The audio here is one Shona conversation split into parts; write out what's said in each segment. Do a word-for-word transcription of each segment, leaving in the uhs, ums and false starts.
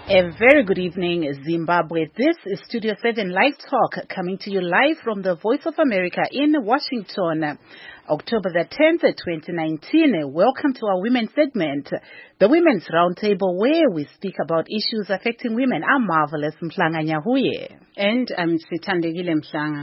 A very good evening, Zimbabwe. This is Studio seven Live Talk, coming to you live from the Voice of America in Washington, October the tenth, twenty nineteen. Welcome to our Women's segment, the Women's Roundtable, where we speak about issues affecting women. I'm Marvelous Mhlanga Nyahuye. And I'm Sithandekile Mhlanga.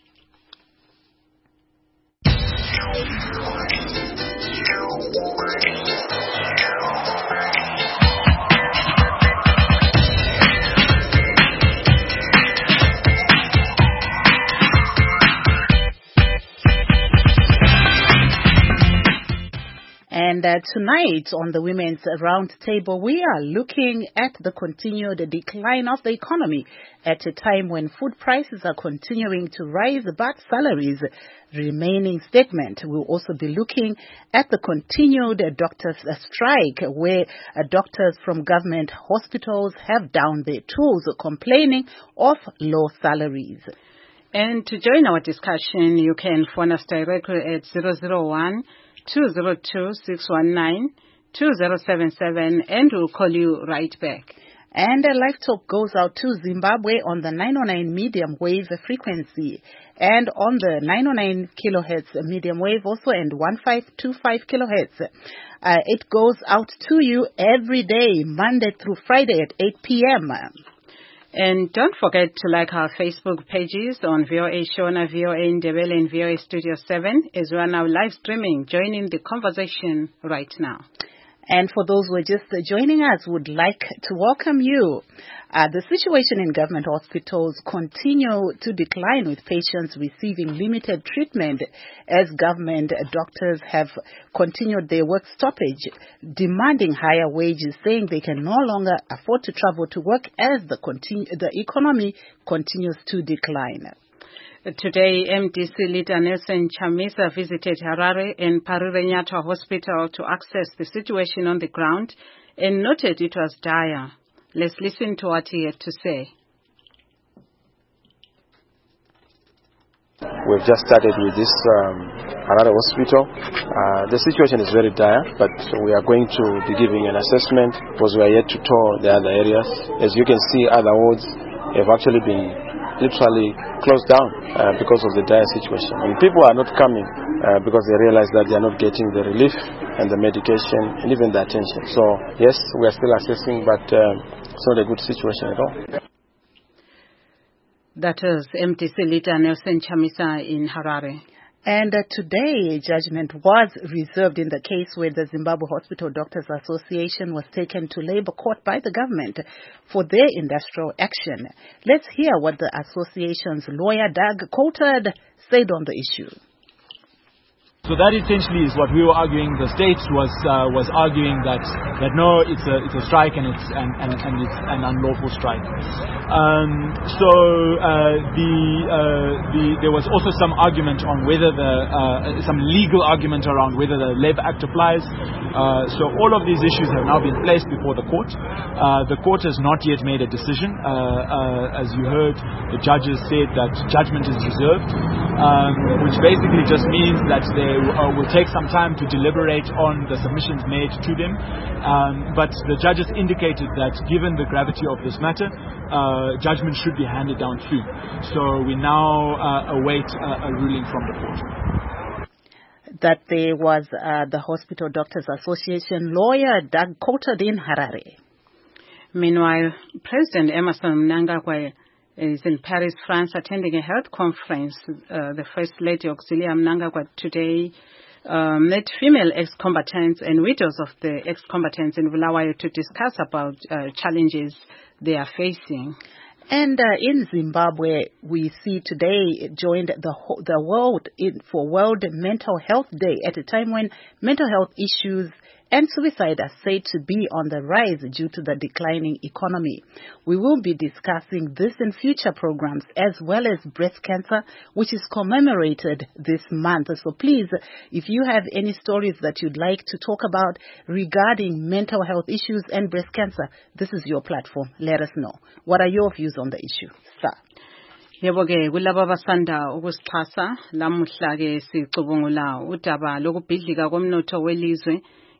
And uh, tonight on the Women's Roundtable, we are looking at the continued decline of the economy at a time when food prices are continuing to rise, but salaries remaining stagnant. We'll also be looking at the continued doctors' strike, where uh, doctors from government hospitals have downed their tools, complaining of low salaries. And to join our discussion, you can phone us directly at zero zero one, two zero two, six one nine, two zero seven seven, and we'll call you right back. And a live talk goes out to Zimbabwe on the nine oh nine medium wave frequency and on the nine oh nine kilohertz medium wave also, and one five two five kilohertz. Uh, it goes out to you every day, Monday through Friday at eight p.m. And don't forget to like our Facebook pages on V O A Shona, V O A Ndebele, and V O A Studio seven, as we are now live streaming, joining the conversation right now. And for those who are just joining us, would like to welcome you. Uh, the situation in government hospitals continue to decline, with patients receiving limited treatment as government doctors have continued their work stoppage, demanding higher wages, saying they can no longer afford to travel to work as the, continu- the economy continues to decline. Today, M D C leader Nelson Chamisa visited Harare and Parirenyatwa Hospital to assess the situation on the ground and noted it was dire. Let's listen to what he had to say. We've just started with this um, Harare Hospital. Uh, the situation is very dire, but we are going to be giving an assessment because we are yet to tour the other areas. As you can see, other wards have actually been literally closed down uh, because of the dire situation. And people are not coming uh, because they realize that they are not getting the relief and the medication and even the attention. So yes, we are still assessing, but uh, it's not a good situation at all. That is M D C leader Nelson Chamisa in Harare. And uh, today, judgment was reserved in the case where the Zimbabwe Hospital Doctors Association was taken to labor court by the government for their industrial action. Let's hear what the association's lawyer, Doug Coulthard, said on the issue. So that essentially is what we were arguing. The state was uh, was arguing that that no, it's a it's a strike and it's and, and, and it's an unlawful strike. Um, so uh, the uh, the there was also some argument on whether the uh, some legal argument around whether the Labour Act applies. Uh, so all of these issues have now been placed before the court. Uh, the court has not yet made a decision. Uh, uh, as you heard, the judges said that judgment is reserved, um, which basically just means that they Uh, will take some time to deliberate on the submissions made to them. Um, but the judges indicated that given the gravity of this matter, uh, judgment should be handed down soon. So we now uh, await uh, a ruling from the court. That there was uh, the Hospital Doctors Association lawyer, Doug Coulthard, in Harare. Meanwhile, President Emmerson Mnangagwa is in Paris, France, attending a health conference. Uh, the First Lady Auxilia Mnangagwa today uh, met female ex-combatants and widows of the ex-combatants in Bulawayo to discuss about uh, challenges they are facing. And uh, in Zimbabwe, we see today joined the the world in, for World Mental Health Day at a time when mental health issues and suicide are said to be on the rise due to the declining economy. We will be discussing this in future programs, as well as breast cancer, which is commemorated this month. So please, if you have any stories that you'd like to talk about regarding mental health issues and breast cancer, this is your platform. Let us know. What are your views on the issue, sir? Yebo ke kulabo abasanda ukusixhasa lamuhla ke sicubungula udaba lokubhidlika komnotho welizwe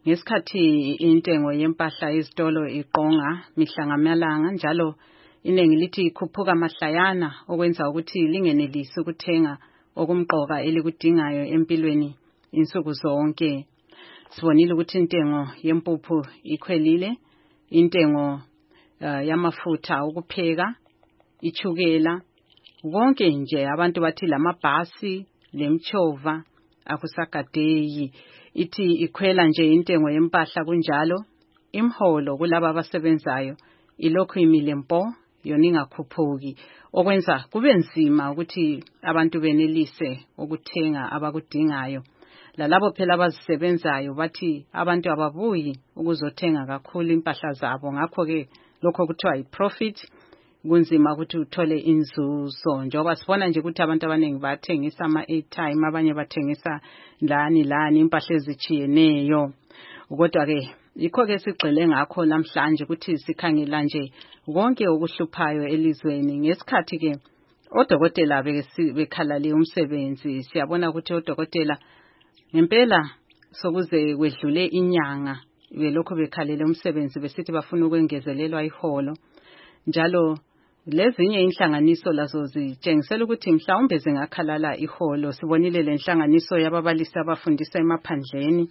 ngesikhathi intengo yempahla ezitolo iqonga mihla ngamalanga njalo iningi lithi ikhuphuka mahlayana okwenza ukuthi lingenelisi ukuthenga okumqoka elikudingayo empilweni insuku zonke. Sibonile ukuthi intengo yempuphu ikhwelile, intengo uh, yamafutha ukupheka, ichukela, konke nje abantu bathi lamabhasi, lemchova akusagadeyi. Ithi ikhwela nje intengo yempahla kunjalo, imholo kulabo abasebenzayo ilokhu imile mpo yona ingakhuphuki, okwenza kube nzima ukuthi abantu benelise ukuthenga abakudingayo. Lalabo phela abazisebenzayo bathi abantu ababuyi ukuzothenga kakhulu impahla zabo, ngakho ke lokho kuthiwa i-profit, kunzima ukuthi uthole inzuzo. Njengoba sibona nje ukuthi abantu abaningi bathengisa ama-airtime, abanye bathengisa lani lani impahla ezichiyeneyo. Kodwa ke yikho ke sigcile ngakho namhlanje ukuthi sikhangela nje konke okuhluphayo elizweni. Ngesikhathi ke odokotela bekhalale umsebenzi, siyabona ukuthi odokotela ngempela sokuze kwedlule inyanga belokho bekhalele umsebenzi besithi bafuna ukwengezelelwa iholo. Njalo lezinye inhlanganiso lazo zitshengisela ukuthi mhlawumbe zingakhalala iholo. Sibonile lenhlanganiso yababalisi abafundisa emaphandleni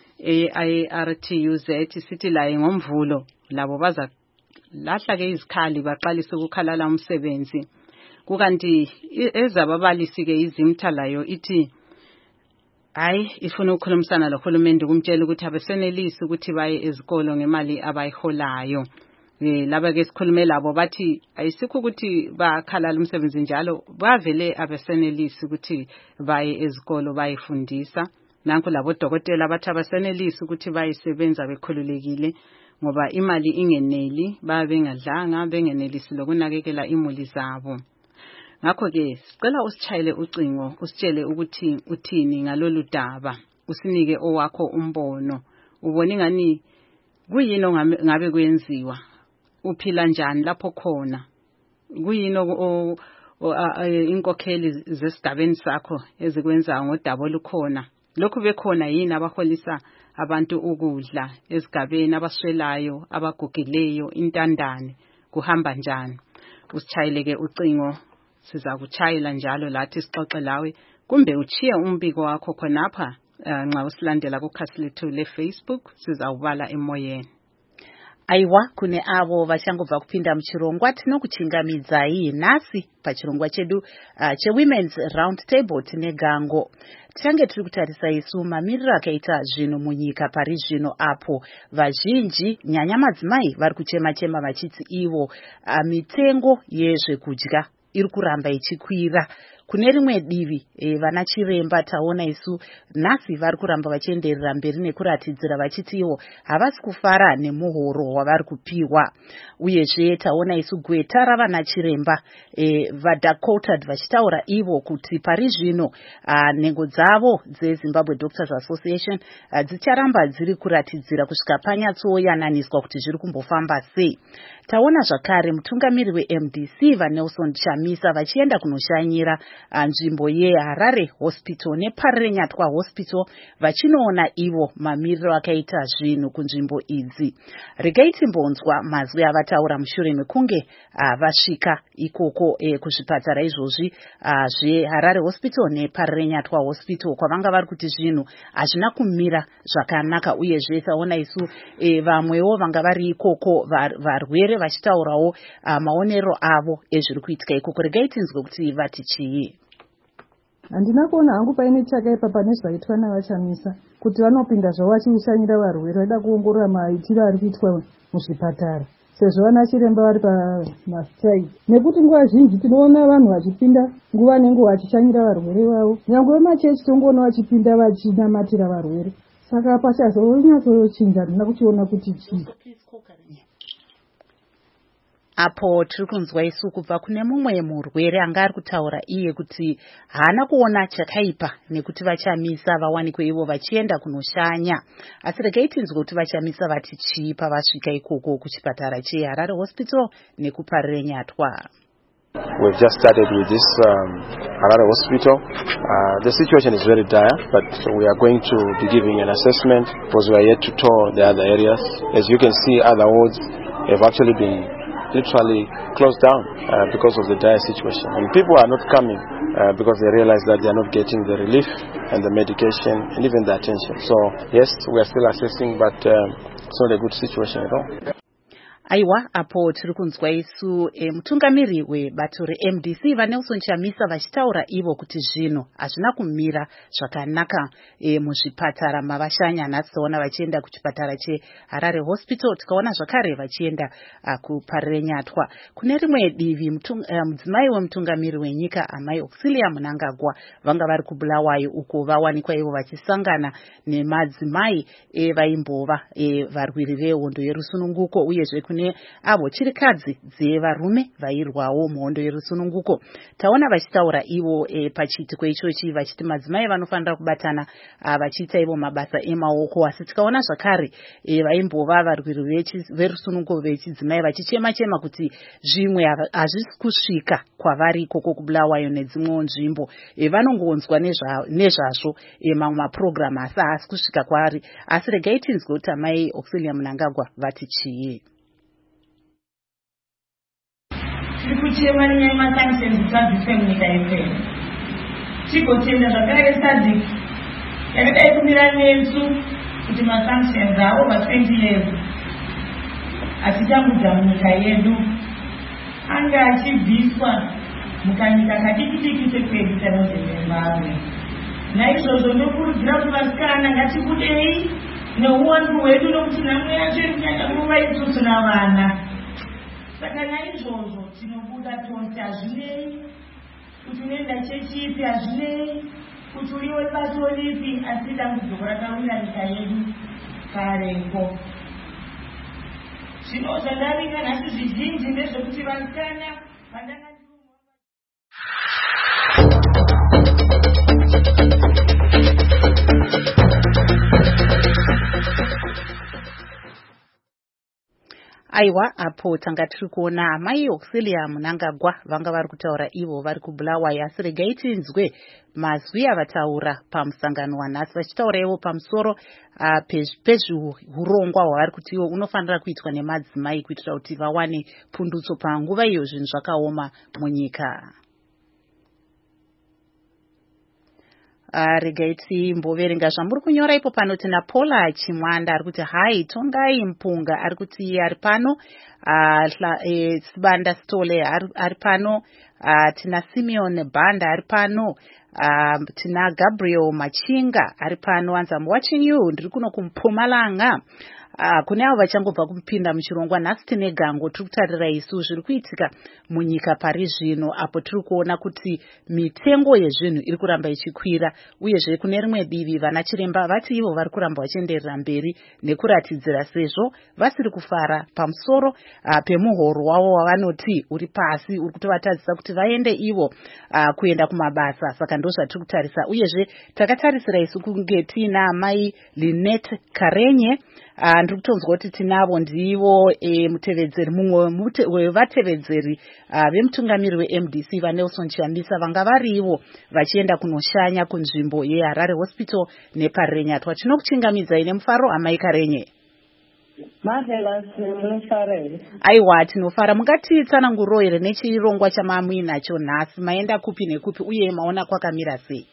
e-I R T U Z sithi laye ngomvulo labo baza lahla ke izikhali baqalisa ukukhalala umsebenzi. Kukanti ezababalisi ke izimtha layo ithi hayi ifuna ukukhulumisana lohulumende kumtshela ukuthi abesenelisi ukuthi baye ezikolo ngemali abayiholayo. Eh laba ke sikhulume labo bathi ayisikho ukuthi bakhalala umsebenzi njalo, bavele abesenelisi ukuthi baye ezikolo bayifundisa. Nanku labo dokotela bathi abesenelisi ukuthi bayisebenza bekhululekile ngoba imali ingeneli, babe bengadlanga, bengenelisi lokunakekela imuli zabo. Ngakho ke sicela usichayele ucingo usitshele ukuthi uthini ngalolu daba, usinike owakho umbono. Ubona ngani kuyini ngabe kuyenziwa, uphila njani lapho khona, kuyini inkokheli zesigabeni sakho ezikwenza ngodaba olukhona. Lokhu bekhona yini abaholisa abantu ukudla esigabeni, abaswelayo, abagugileyo, intandane, kuhamba njani? Usichayeleke ucingo, siza kuchayela njalo lathi sixoxe lawe, kumbe uchiye umbiko wakho khonapha nxa usilandela kukhasi lethu le Facebook, sizawubala emoyeni. Aiwa kune avo vachangobva kupinda muchirongwa tinokuchingamidzai nhasi pachirongwa chedu uh, che Women's Round Table tine Gango. Tichange tiri kutarisa isu mamiriro akaita zvinhu munyika pari zvino apo vazhinji nyanya madzimai vari kuchema chema vachiti ivo uh, mitengo yezvekudya iri kuramba ichikwira. Kune rimwe divi e, vana chiremba taona isu nhasi vari kuramba vachienderera mberi nekuratidzira vachiti ivo havasi kufara nemuhoro wavari kupiwa. Uyezve taona isu gweta ravana chiremba e, vaDakota vachitaura ivo kuti pari zvino nhengo dzavo dzeZimbabwe Doctors Association dzicharamba dziri kuratidzira kusvika panyatsoyananiswa kuti zviri kumbofamba sei. Taona zvakare mutungamiri weM D C vaNelson Chamisa vachienda kunoshanyira nzvimbo yeHarare Hospital neParenyatwa Hospital vachinoona ivo mamiriro akaita zvinhu kunzvimbo idzi. Regai timbonzwa mazwi avataura mushure mekunge vasvika ikoko e, kuzvipatara izvozvi zveHarare Hospital neParenyatwa Hospital kwavanga vari kuti zvinhu hazvina kumira zvakanaka. Uyezve taona isu e, vamwewo vanga vari ikoko varwere vachitaurawo maonero avo ezviri kuitika ikoko. Regai tinzwe kuti vati chii. Handina kuona hangu paine chakaipa pane zvaitwa navaChamisa kuti vanopinda zvavo vachishanyira varwere vaida kuongorora maitiro ari kuitwa muzvipatara sezvo vana chiremba vari pamastrike. Nekuti nguva zhinji tinoona vanhu vachipinda nguva nenguva vachishanyira varwere vavo, nyangwe vemachechi tongoona vachipinda vachinamatira varwere. Saka pachazonyatsorochinja handina kuchiona kuti chii. Apo tiri kunzwa isu kubva kune mumwe murwere anga ari kutaura iye kuti haana kuona chakaipa nekuti vaChamisa vawanikwe ivo vachienda kunoshanya. Asi regai tinzwe kuti vaChamisa vati chii pavasvika ikoko kuchipatara cheHarare Hospital nekuParenyatwa. we've just started with this um, Harare hospital. Uh, the situation is very dire, but we are going to be giving an assessment because we are yet to tour the other areas. As you can see, other wards have actually been literally closed down uh, because of the dire situation. And people are not coming uh, because they realize that they are not getting the relief and the medication and even the attention. So yes, we are still assessing, but um, it's not a good situation at all. Aiwa apo tiri kunzwa isu e, mutungamiri webato reM D C vaNelson Chamisa vachitaura ivo kuti zvino hazvina kumira zvakanaka e, muzvipatara mavashanya nhasiona vachienda kuchipatara cheHarare Hospital, tikaona zvakare vachienda uh, kuParirenyatwa. Kune rimwe divi mudzimai uh, wemutungamiri wenyika Amai Auxilia Mnangagwa vanga vari kuBulawayo uko vawanikwa ivo vachisangana nemadzimai e, vaimbova e, varwiri vehondo yerusununguko uyezve kune avo chirikadzi dzevarume vairwawo muhondo yerusununguko. Taona vachitaura ivo e, pachiitiko ichochi vachiti madzimai vanofanira kubatana vachiita ivo mabasa emaoko, asi tikaona zvakare e, vaimbova varwiri verusununguko vechidzimai vachichema chema kuti zvimwe hazvisi kusvika kwavari ikoko kuBulawayo nedzimwewo nzvimbo. E, vanongonzwa nezvazvo e, mamwe mapurogiramu asi haasi kusvika kwavari. Asi regai tinzwe kuti Amai Auxilia Mnangagwa vati chii. tiri kuchema nenyaya yemasanctions tabviswe munyika yese. Tigotenda zvakare SADC yakadai kumira nesu kuti masanctions avo ma-twenty years achitambudza munyika yedu anga achibviswa mukanyika kadikidiki sekwedu kanonzi Zimbabwe. Naizvozvo ndokurudzira kuti vasikana ngatibudei neuwandu hwedu nokuti nhamo yacho iri kunyanya kuva isusu navana. Saka naizvozvo tinobuda tonse, hazvinei kuti unoenda chechipi, hazvinei kuti uriwe bato ripi, asi dambudziko rakawira nyika yedu kareko. Zvino zvandavinga nhasi zvizhinji ndezvekuti vasikana vandanga Aiwa apo tanga tiri kuona Amai Auxilia Mnangagwa vanga vari kutaura ivo vari kuBulawayo, asi regai tinzwe mazwi avataura pamusangano wanhasi vachitaura ivo pamusoro uh, pezvihurongwa hwavari kuti ivo unofanira kuitwa nemadzimai kuitira kuti vawane pundutso panguva iyo zvinhu zvakaoma munyika. Uh, regai timboverenga zvamuri kunyora ipo pano. Tina Paula Chimwanda ari kuti hai tongai mpunga ari kuti ari pano, uh, e, Sibanda Stole ari, ari pano, uh, tina Simeon Banda ari pano, uh, tina Gabriel Machinga ari pano. Anza I'm watching you ndiri kuno kuMpumalanga. Uh, kune avo vachangobva kupinda muchirongwa nhasi tine gango tiri kutarira isu zviri kuitika munyika pari zvino, apo tiri kuona kuti mitengo yezvinhu iri kuramba ichikwira, uyezve kune rimwe divi vana chiremba vati ivo vari kuramba vachienderera mberi nekuratidzira sezvo vasiri kufara pamusoro uh, pemuhoro wavo wavanoti uri pasi, uri kutovatadzisa kuti vaende ivo uh, kuenda kumabasa. Saka ndo zvatiri kutarisa, uyezve takatarisira isu kunge tina Mai Lynette Karenye. Uh, ndiri kutonzwa kuti tinavo ndivo e, mutevedzeri mumwe wevatevedzeri uh, vemutungamiri weM D C vaNelson Chamisa vanga varivo vachienda kunoshanya kunzvimbo yeHarare Hospital neParirenyatwa. Tinokuchingamidzai nemufaro Amai Karenye. Marvelous, munofara here? Aiwa tinofara. Mungatitsananguriro here nechirongwa chamamuinacho nhasi, maenda kupi nekupi uye maona kwakamira sei?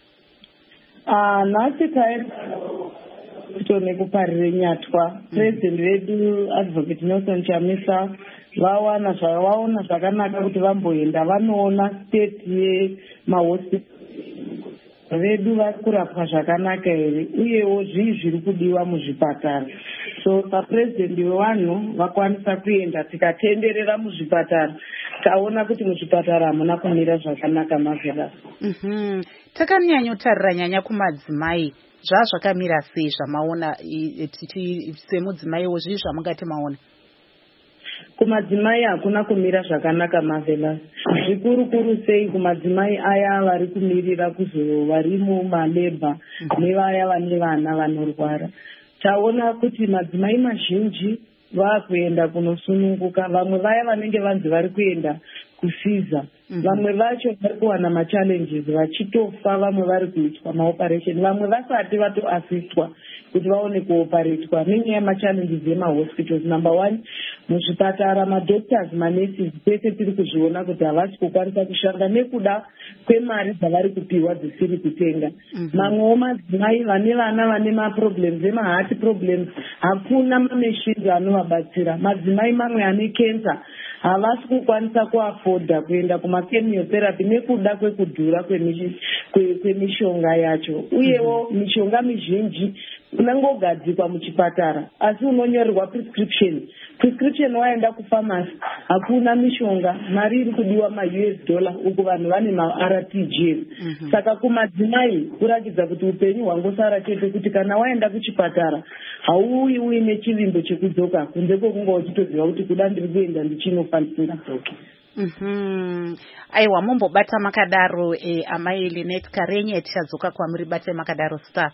Uh, nhasi taenda kutone kuParirenyatwa. President wedu Advocate Nelson Chamisa vawana zvavaona zvakanaka kuti vamboenda vanoona state yemahospital vedu vari kurapwa zvakanaka here uyewo zvii zviri kudiwa muzvipatara. So papresident wevanhu vakwanisa kuenda tikatenderera muzvipatara taona kuti muzvipatara hamuna kumira zvakanaka. Mavhera mhm takanyanyotarira nyanya kumadzimai zvazvakamira sei zvamaona semudzimaiwo zvii zvamungati maona? Kumadzimai hakuna kumira zvakanaka Mavhela, zvikuru kuru sei kumadzimai aya vari kumirira kuzo vari mumalebha nevaya vane vana vanorwara. Taona kuti madzimai mazhinji vakuenda kunosununguka, vamwe vaya vanenge vanzi vari kuenda kusiza. Vamwe vacho vari kuwana machallenges vachitofa, vamwe vari kuitwa maoperation, vamwe vasati vatoasistwa kuti vaone kuoparetwa nenyaya yemachallenges emahospitals. Number one, muzvipatara madoctors manurses pese tiri kuzviona kuti havasi kukwanisa kushanda nekuda kwemari dzavari kupiwa dzisiri kutenga. Mamwewo madzimai vane vana vane maproblems emaheart problems, hakuna mameshins anovabatsira. Madzimai mamwe ane cancer havasi kukwanisa kuafoda kuenda kumakemotherapy nekuda kwekudhura kwemishonga yacho. Uyewo mishonga mizhinji unangogadzikwa muchipatara asi unonyorerwa prescription. Prescription waenda kufamasi hakuna mishonga, mari iri kudiwa ma-U S dollar uku vanhu vane ma-R T G. Saka kumadzimai kuratidza kuti upenyu hwangosara chete kuti kana waenda kuchipatara hauyi uine chivimbo chekudzoka kunze kwekunga uchitoziva kuti kuda ndiri kuenda ndichinofa ndisingadzoki. Mhm. Aiwa, mumbobata makadaro e, amai Lynette Karenye, tichadzoka kwamuri bate makadaro star.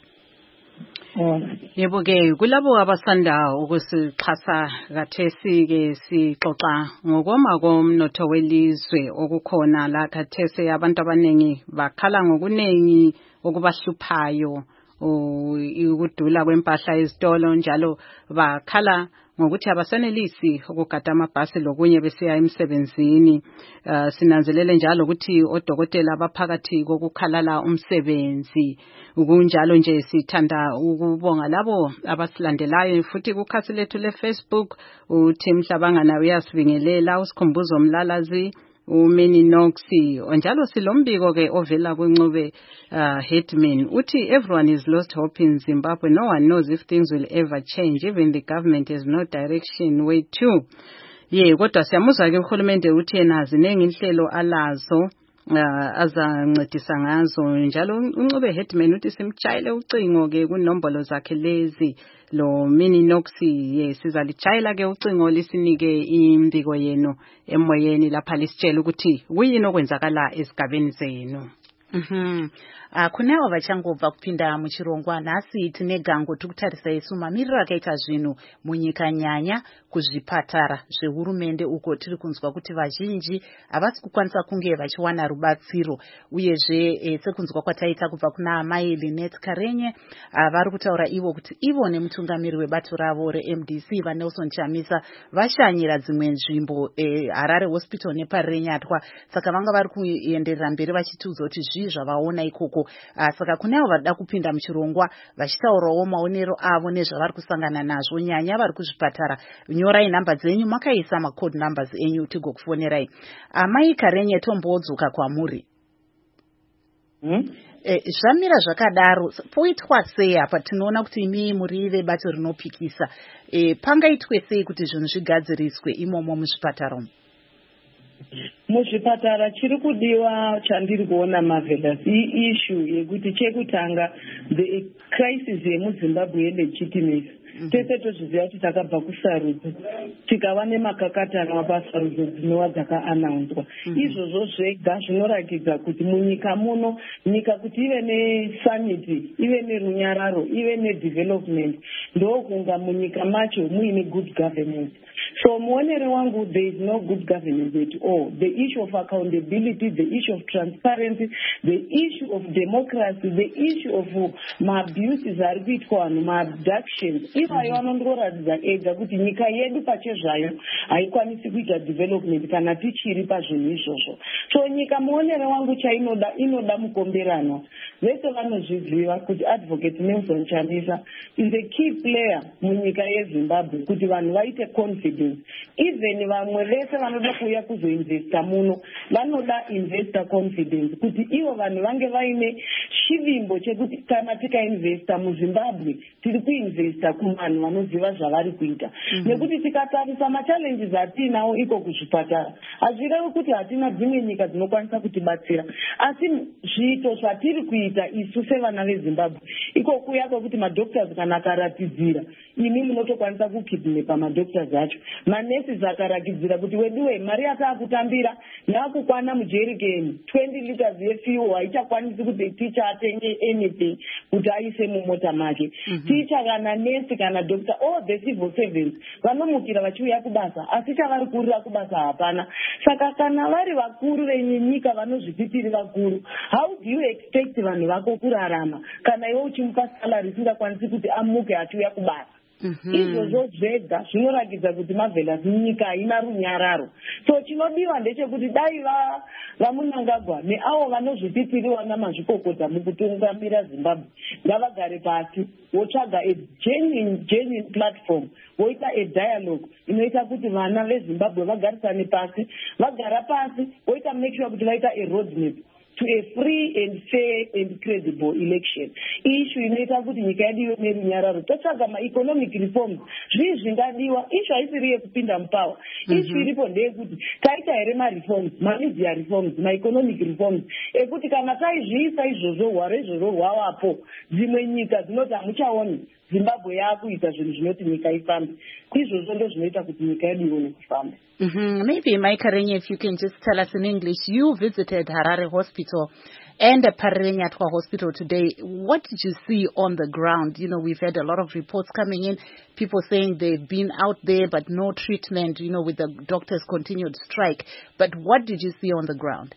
Yebo ke kulabo abasanda ukusixhasa kathesi ke sixoxa ngokoma komnotho welizwe okukhona la kathesi abantu abanengi bakhala ngokunengi okubahluphayo ukudula kwempahla ezitolo njalo bakhala ngokuthi abasenelisi ukugada amabhasi lokunye besiya emsebenzini. Uh, sinanzelele njalo ukuthi odokotela abaphakathi kokukhalala umsebenzi. Ukunjalo nje sithanda ukubonga labo abasilandelayo futhi kukhasi lethu le Facebook. uThim Mhlabangana uyasibingelela, usikhumbuzo Mlalazi, uMeni Noxi, njalo silombiko ke ovela kwincube uh, Hetman uthi everyone is lost hope in Zimbabwe. No one knows if things will ever change. Even the government has no direction way to. Ye kodwa siyamuzwa ke uhulumende uthi yena zinengi inhlelo alazo uh, azancedisa ngazo. Njalo uncube Hetman uthi simtshayile ucingo ke kunombolo zakhe lezi. Lo Mini Noxi yes sizalitshayela ke ucingo lisinike imbiko yenu emoyeni lapha lisitshela ukuthi kuyini okwenzakala esigabeni zenu. Mhm. Uh, kunevo vachangobva kupinda muchirongwa nhasi tine gango tikutarisa isu mamiriro akaita zvinhu munyika nyanya kuzvipatara zvehurumende uko tiri kunzwa kuti vazhinji havasi kukwanisa kunge vachiwana rubatsiro uyezve e, sekunzwa kwataita kubva kuna amai Lynette Karenye uh, vari kutaura ivo kuti ivo nemutungamiri webato ravo reM D C vaNelson Chamisa vashanyira dzimwe nzvimbo e, Harare Hospital neparenyatwa saka vanga vari kuenderera mberi vachitiudza kuti zvii zvavaona ikoko. Uh, saka kunevo varida kupinda muchirongwa vachitaurawo maonero avo nezvavari kusangana nazvo nyanya vari kuzvipatara. Nyorai nhamba dzenyu makaisa macode numbers enyu tigokufonerai. Amai uh, Karenye tombodzoka kwamuri. Hmm? E, zvamira zvakadaro poitwa sei apa tinoona kuti imi muri vebato rinopikisa. E, pangaitwe sei kuti zvinhu zvigadziriswe imomo muzvipatara umu? Muzvipatara chiri kudiwa chandiri kuona Marvelous issue yekuti chekutanga the crisis yemuZimbabwe yelegitimacy. Tese tozviziva kuti takabva kusarudzo tikava nemakakatanwa pasarudzo dzinova dzakaanaunswa. Izvozvo zvega zvinoratidza kuti munyika muno nyika kuti ive nesanity ive nerunyararo ive nedevelopment ndokunga munyika macho muine good governance. So muonere wangu there is no good governance at all. The issue of accountability, the issue of transparency, the issue of democracy, the issue of ma-abuses ari kuitwa vanhu, ma-abductions, ivayo vanondoratidza ega kuti nyika yedu pachezvayo haikwanisi kuita development kana tichiri pazvinhu izvozvo. So nyika muonere wangu chainoda inoda mukomberanwa. Vese vanozviziva kuti Advocate Nelson Chamisa is a key player munyika yeZimbabwe kuti vanhu vaite confidence. Even vamwe vese vanoda kuuya kuzoinvesta muno vanoda investor confidence kuti ivo vanhu vange vaine chivimbo chekuti kana tikainvesta muZimbabwe tiri kuinvesta kuvanhu vanoziva zvavari kuita. Nekuti tikatarisa machallenges atinawo iko kuzvipatara hazvirevi kuti hatina dzimwe nyika dzinokwanisa kutibatsira, asi zviito zvatiri kuita isu sevana veZimbabwe iko kuya kwekuti madoctors kana akaratidzira imi munotokwanisa kukidnepa madoctors acho. Manesi akarakidzira kuti weduwe mari yataakutambira yaakukwana mujerikeni twenty liters yefuel haichakwanisi kuti ticha atenge anything kuti aise mumota make. Ticha kana nesi kana doctor all the civil servants vanomukira vachiuya kubasa asi chavari kurira kubasa hapana. Saka kana vari vakuru venyika vanozvipitiri vakuru, how do you expect vanhu vako kurarama kana iwe uchimupa salary isingakwanisi kuti amuke achiuya kubasa? Izvozvo zvega zvinoratidza kuti Marvelous nyika haina runyararo. So chinodiwa ndechekuti dai vaMunangagwa neavo vanozvipitiriwa namazvikokota mukutungamira Zimbabwe ngavagare pasi votsvaga a genuine genuine platform, voita a dialogue inoita kuti vana veZimbabwe vagarisane pasi, vagara pasi voita make sure kuti vaita a roadmap to a free and fair and credible election. Issue inoita kuti nyika yedu ive nerunyararo. Totsvaga ma-economic reforms. Zvii zvingadiwa. Issue haisiri yekupinda mupower. Issue iripo ndeyekuti taita here ma-reforms, ma-media reforms, ma-economic reforms. Ekuti kana taizviisa izvozvo hwaro izvozvo hwavapo, dzimwe nyika dzinoti hamuchaoni Zimbabwe yakuita zvinhu zvinoti nyika ifambe. Izvozvo ndo zvinoita kuti nyika yedu ione kufamba. Mm-hmm. Maybe, Mike Karenya, if you can just tell us in English, you visited Harare Hospital and Pararenyatwa Hospital today. What did you see on the ground? You know, we've had a lot of reports coming in, people saying they've been out there but no treatment, you know, with the doctors' continued strike. But what did you see on the ground?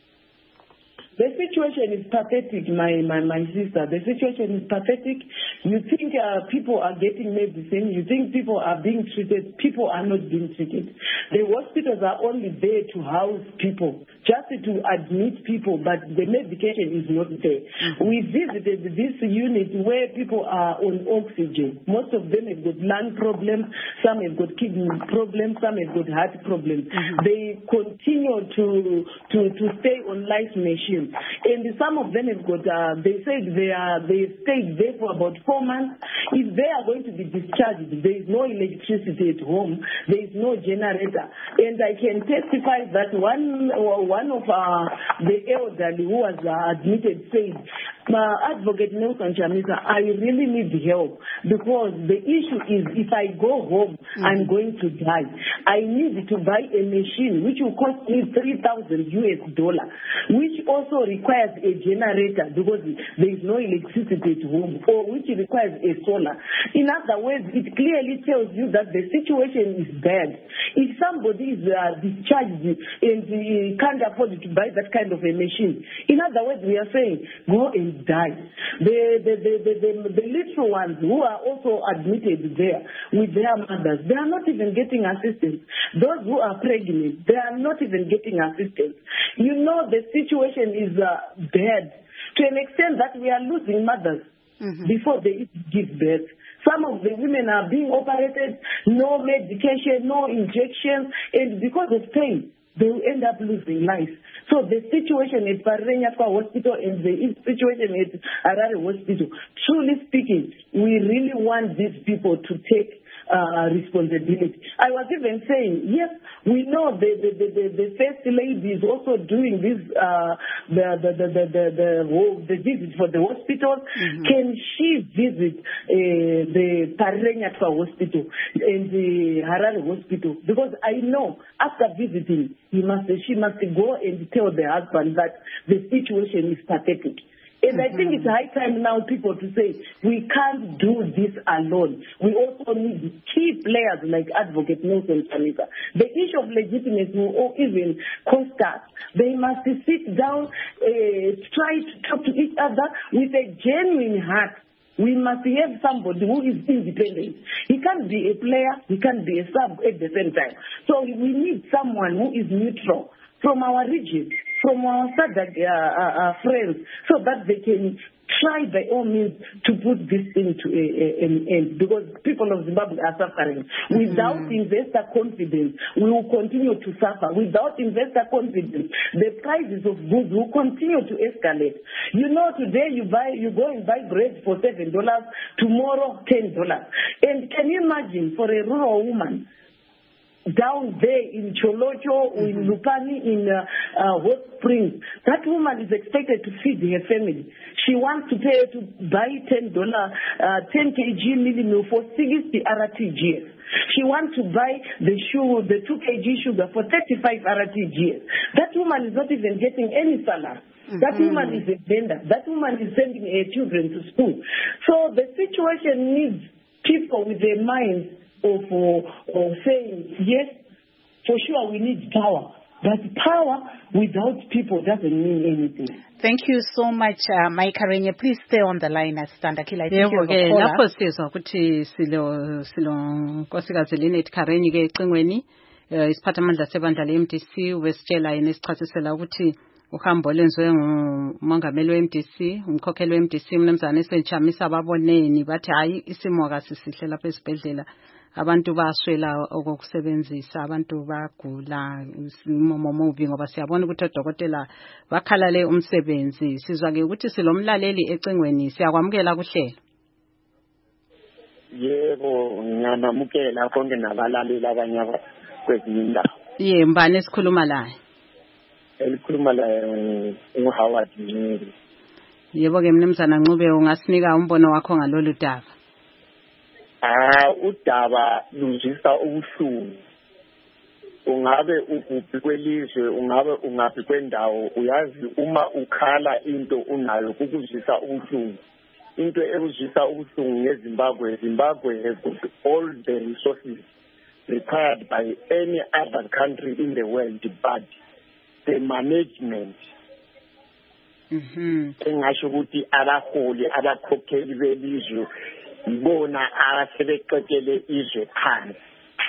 The situation is pathetic, my, my, my sister. The situation is pathetic. You think uh, people are getting medicine. You think people are being treated. People are not being treated. The hospitals are only there to house people, just to admit people, but the medication is not there. Mm-hmm. We visited this unit where people are on oxygen. Most of them have got lung problems. Some have got kidney problems. Some have got heart problems. Mm-hmm. They continue to, to, to stay on life machines. And some of them have got, uh, they said they are, they stayed there for about four months. If they are going to be discharged, there is no electricity at home, there is no generator. And I can testify that one, one of uh, the elderly who was uh, admitted said, uh, Advocate Nelson Chamisa, I really need help because the issue is if I go home, mm-hmm. I'm going to die. I need to buy a machine which will cost me three thousand U S dollars, which also requires a generator because there is no electricity at home, or which requires a solar. In other words, it clearly tells you that the situation is bad. If somebody is uh, discharged and uh, can't afford to buy that kind of a machine, in other words, we are saying, go and die. The, the, the, the, the, the little ones who are also admitted there with their mothers, they are not even getting assistance. Those who are pregnant, they are not even getting assistance. You know, the situation is uh, bad to an extent that we are losing mothers mm-hmm. before they give birth. Some of the women are being operated, no medication, no injections, and because of pain, they will end up losing lives. So the situation at Pararenyatwa Hospital and the situation at Harare Hospital, truly speaking, we really want these people to take Uh, responsibility. I was even saying, yes, we know the the, the, the, the first lady is also doing this uh, the, the, the, the, the, the, the visit for the hospital. Mm-hmm. Can she visit uh, the Pararenyatwa Hospital and the Harare Hospital? Because I know after visiting, he must she must go and tell the husband that the situation is pathetic. And mm-hmm. I think it's high time now people to say, we can't do this alone. We also need key players like Advocate Nelson Chamisa. The issue of legitimacy will even cost us. They must sit down, uh, try to talk to each other with a genuine heart. We must have somebody who is independent. He can't be a player, he can't be a sub at the same time. So we need someone who is neutral from our region, from our SADC uh, uh, uh, friends, so that they can try by all means to put this thing to an end, because people of Zimbabwe are suffering. Mm-hmm. Without investor confidence, we will continue to suffer. Without investor confidence, the prices of goods will continue to escalate. You know, today you buy, you go and buy bread for seven dollars, tomorrow ten dollars. And can you imagine for a rural woman down there in Cholocho, mm-hmm. in Lupani, in uh, uh, Hot Springs, that woman is expected to feed her family. She wants to pay to buy ten dollars, uh, ten kilograms milling for sixty R T G S. She wants to buy the sugar, the two kilograms sugar for thirty-five R T G S. That woman is not even getting any salary. Mm-hmm. That woman is a vendor. That woman is sending her children to school. So the situation needs people with the mind of, uh, of saying, yes, for sure we need power. But power without people doesn't mean anything. Thank you so much, uh, Mike Karenye. Please stay on the line as Standakila. I think Yebo you have ke a caller. lapho sizwa ukuthi silo silo nkosikazi Linet Karenye ke ecingweni isiphathamandla sebandla le-M D C wesitshela yena esichasisela ukuthi uhambo lenziwe ngumongameli we-M D C umkhokheli we-M D C umnumzane Senthamisa ababoneni bathi hayi isimo akasisihle lapha esibhedlela abantu baswela okokusebenzisa abantu bagula isimo mubi ngoba siyabona ukuthi odokotela bakhalale umsebenzi sizwa ke ukuthi silomlaleli ecingweni siyakwamukela kuhlelo. Yebo ngiyanamukela konke nabalaleli abanye kwezinye indawo. Ye mbane esikhuluma laye. Elikhuluma la uHoward Ncube. Yebo ke mnumzana Ncube ungasinika umbono wakho ngalolu daba. Ah udaba luzisa ubuhlungu. Ungabe ukuphi kwelizwe ungabe ungaphi kwendawo uyazi uma ukhala into unayo kukuzisa ubuhlungu. Into ekuzisa ubuhlungu ngeZimbabwe Zimbabwe has got all the resources required by any other country in the world, but the management mhm engasho ukuthi abaholi abakhokheli belizwe ibona asebeqekele izwe phansi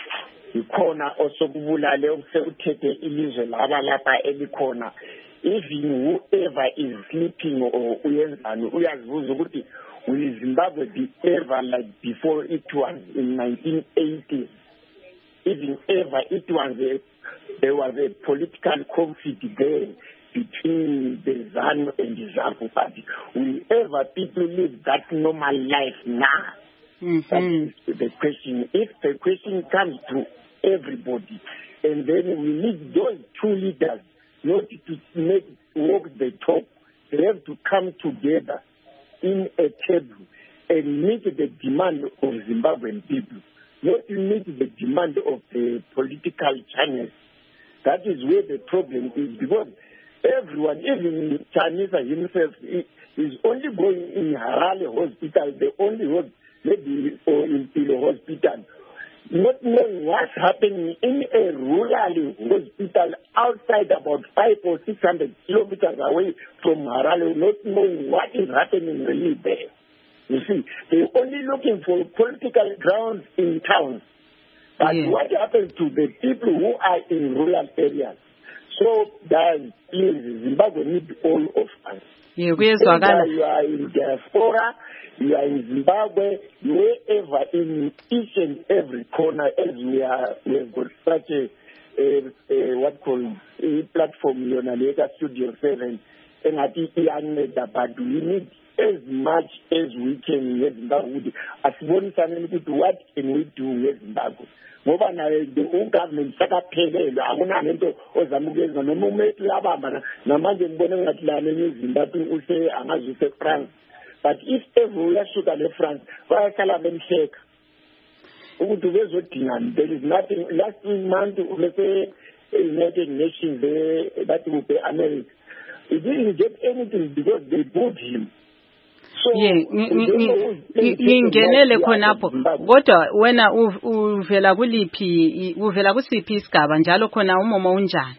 ikhona osokubulale okusekuthethe ilizwe laba lapha elikhona. Even whoever is sleeping or uyenzani uyazibuza ukuthi will Zimbabwe be ever like before it was in nineteen eighty? Even ever it was a, there was a political conflict there between the ZANU and the ZAPU party. Will ever people live that normal life now? Mhm That is the question. If the question comes to everybody, and then we need those two leaders not to make walk the talk. They have to come together in a table and meet the demand of Zimbabwean people, not to meet the demand of the political channels. That is where the problem is, because everyone, even Chinese himself, is only going in Harare Hospital, the only hospital, maybe or in Pilo Hospital, not knowing what's happening in a rural hospital outside about five or six hundred kilometers away from Harare, not knowing what is happening really there. You see, they're only looking for political grounds in towns. But yeah. What happens to the people who are in rural areas? So, guys, please, Zimbabwe needs all of us. Yeah, Whether you are in diaspora, you are in Zimbabwe, wherever, in each and every corner, as we are, we have got such a, a, a what called a platform, Yonaleka Studio seven, and I think but we need as much as we can in Zimbabwe. As one family, what can we do in Zimbabwe? Ngoba nayo the own government sakaphelele akuna lento ozamukeza noma umethi labamba namanje ngibona ngathi la neZimbabwe use angazise France. But if ever uyashuka le France bayasala bemhleka ukuthi bezodingana. There is nothing. Last month ulese United Nations there that will be America, he didn't get anything because they bought him. Ye ngingenele khonapho kodwa wena uvela kuliphi uvela kusiphi isigaba njalo khona umomo unjani?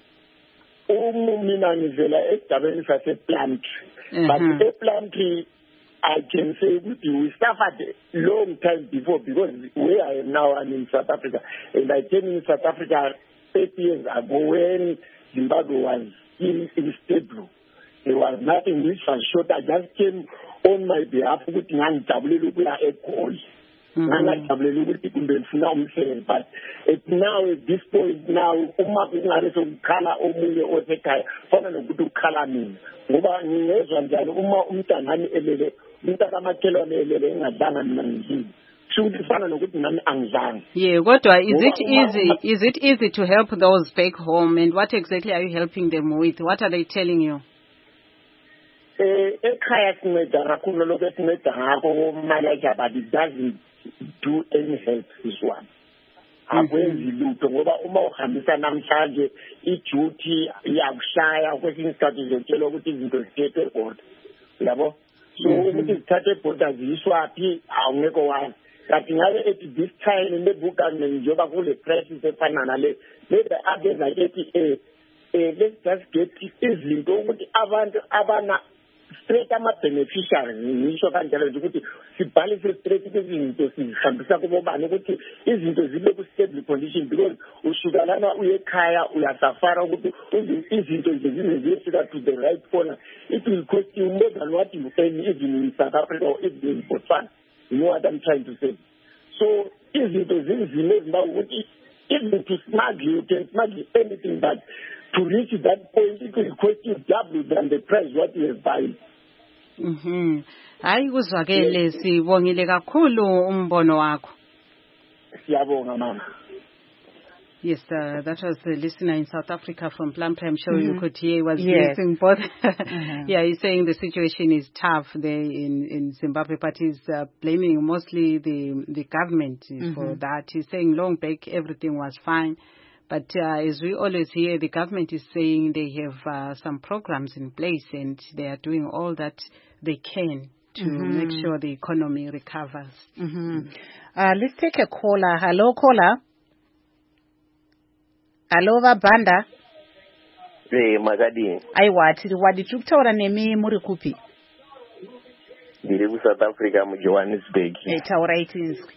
Umina ngivela esigabeni sase Plumtree, but e Plumtree I can say we suffered a long time before, because where I am now, I'm in South Africa, and I came in South Africa eight years ago when Zimbabwe was in unstable. There was nothing which was short. I just came on my behalf with ngangijabulele ukuya eGoli. Ngangijabulele ukuthi kumbe ngifuna umsebenzi, but at now at this point now uma kungabe sokukhala omunye osekhaya fana nokuthi ukukhala mina ngoba ngingezwa njalo uma umntangani elele umntaka amakhelwane elele engadlanga mina ngizini shuthi fana nokuthi nami angizange. Yeah, kodwa is it easy is it easy to help those back home, and what exactly are you helping them with? What are they telling you? Eh ekhaya sinceda kakhulu lokho esinceda ngakho manager, but it doesn't do any help this one. Akwenzi lutho ngoba uma uhambisa namhlanje iduty iyakushaya kwesinye isikhathi uzotshela ukuthi izinto zithethe ebhoda yabo, so ukuthi zithathe ebhoda ziyiswaphi awungeke wazi. That at this time in the book and in Joba the press is a finale. Maybe others like it. Let's just get easily go with Avant Avana straight ama beneficiary. Nisho kanjalo ukuthi sibalance straight izinto sihambisa kubobani ukuthi izinto zibe ku stable condition because ushukalana uyekhaya uyasafara ukuthi izinto nje zizifika to the right corner. It will cost you more than what you pay even in South Africa or even in Botswana. You know what I'm trying to say? So izinto zinzima ukuthi even to smuggle you can smuggle anything, but to reach that point it will cost you double than the price what you have buying. Mhm. Hayi kuzwakele sibongile kakhulu umbono wakho. Siyabonga mama. Yes, uh, that was a listener in South Africa from Plum Prime Show. Mm-hmm. You could hear was yes. listening both. mm-hmm. Yeah, he's saying the situation is tough there in, in Zimbabwe, but he's uh, blaming mostly the the government mm-hmm. for that. He's saying long back everything was fine. But uh, as we always hear, the government is saying they have uh, some programs in place and they are doing all that they can to mm-hmm. make sure the economy recovers. Mm-hmm. Uh, let's take a caller. Hello, caller. Hello, Banda. Hey, Magadi. Aiwa, tiri waditukutaura nemi muri kupi? Ndiri ku South Africa mu Johannesburg. Eh, taura itinzwi.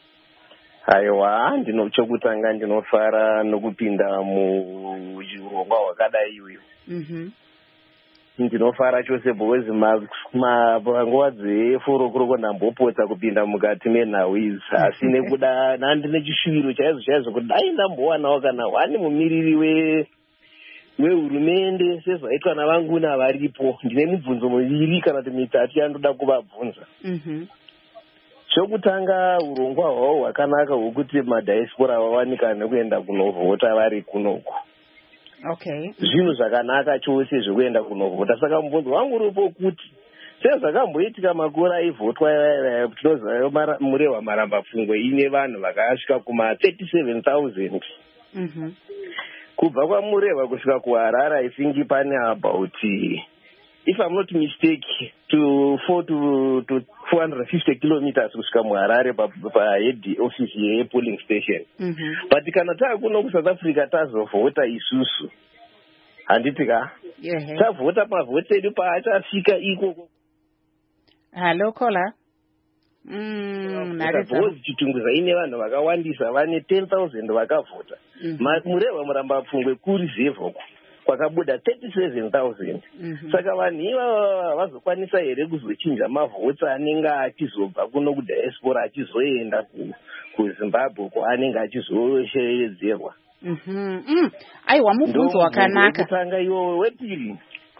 Aiwa, ndinotokutanga ndinofara nokupinda mu urongwa hwakadai uyu. Mhm. Ndinofara chose because panguva dzefuro kuroko ndambopota kupinda mukati menhau idzi asi nekuda nandine chishuviro chaizvo chaizvo kuti dai ndambowanawo kana wani mumiriri we wehurumende sezvaitwa navanguna varipo. Ndine mibvunzo miviri kana kuti mitatu yandoda kuvabvunza. Mhm. Chokutanga urongwa hwavo hwakanaka hwokuti madhaispora vawanika nekuenda kunovhota vari kunoku. Okay. Zvinhu zvakanaka chose zvekuenda kunovhota. Saka mubvunzo wangu uripo kuti sezvakamboitika makore aivhotwa tinoziva murehwa marambapfungwe ine vanhu vakasvika kuma thirty-seven thousand. Mhm. Kubva kwamurehwa kusvika kuHarare I think pane about if I'm not mistaken to four to to four hundred fifty kilometers kusvika muHarare pa pa head office ye polling station. Mhm. But kana takuno ku South Africa tazovhota isusu handiti ka yeah tavhota pavhota edu paachafika ikoko. Hello caller. Mm, narivozi chitunguza ine vanhu vakawandisa vane ten thousand vakavhota. Murehwa murambapfungwe kureserve kwakabuda thirty-seven thousand. Saka vanhu ivava vazokwanisa here kuzochinja mavhota anenge achizobva kuno kudiaspora achizoenda kuZimbabwe kwaanenge achizoshedzerwa. Mhm. Mm. Aiwa mubvunzo wakanaka. Kutanga iwo wepiri.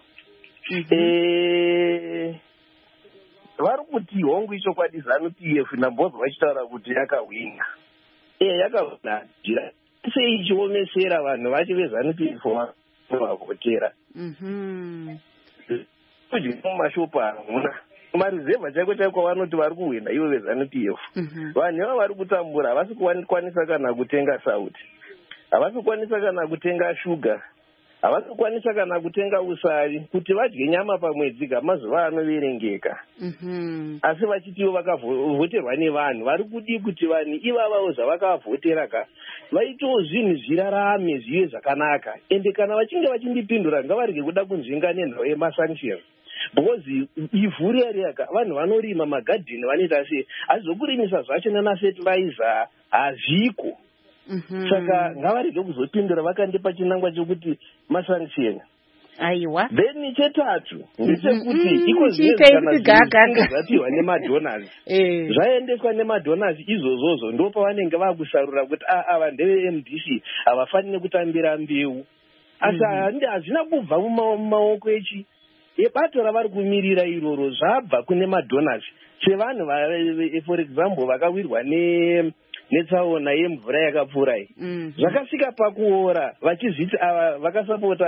Eh vari kuti hongu ichokwadi ZANU-P F ndambozwa vachitaura kuti yakahwina. Eh yakahwina. Sei ichiomesera vanhu vacho veZANU-P F vavhotera. Mhm. Kuti mumashopu hamuna. Marizevha chako chako vanoti vari kuhwina ivo veZANU-P F. Vanhu ava vari kutambura havasi kukwanisa kana kutenga sauti. Havasi kukwanisa kana kutenga shuga. Havasi kukwanisa kana kutenga usari kuti vadye nyama pamwedzi mazuva anoverengeka. Mhm. Asi vachitiwo vakavhoterwa nevanhu vari kudi kuti vanhu ivavawo zvavakavhotera ka vaitewo zvinhu zvirarame zvive zvakanaka. Ende kana vachinge vachindipindura ngavarege kuda kunzvinga nenhau yemasanctions. Because ivhu riyariyaka vanhu vanorima magadheni vanoita sei asi zvokurimisa zvacho nanafertilizer hazviko. Saka ngavarege kuzopindura vakandipa chinangwa chokuti masanction. Aiwa. Then chetatu ndechekuti iko zvinozivapiwa nemadonors. Zvaendeswa nemadonors izvozvozvo ndo pavanenge vakusarura kuti ava ndeve-M D C havafaniri kutambira mbeu. Asi hazvina kubva mumaoko echi ebato ravari kumirira iroro zvabva kune madonors. Sevanhu for example vakawirwa ne netsaona yemvura yakapfuura iyi. Zvakasvika pakuora vachizviti ava vakasapota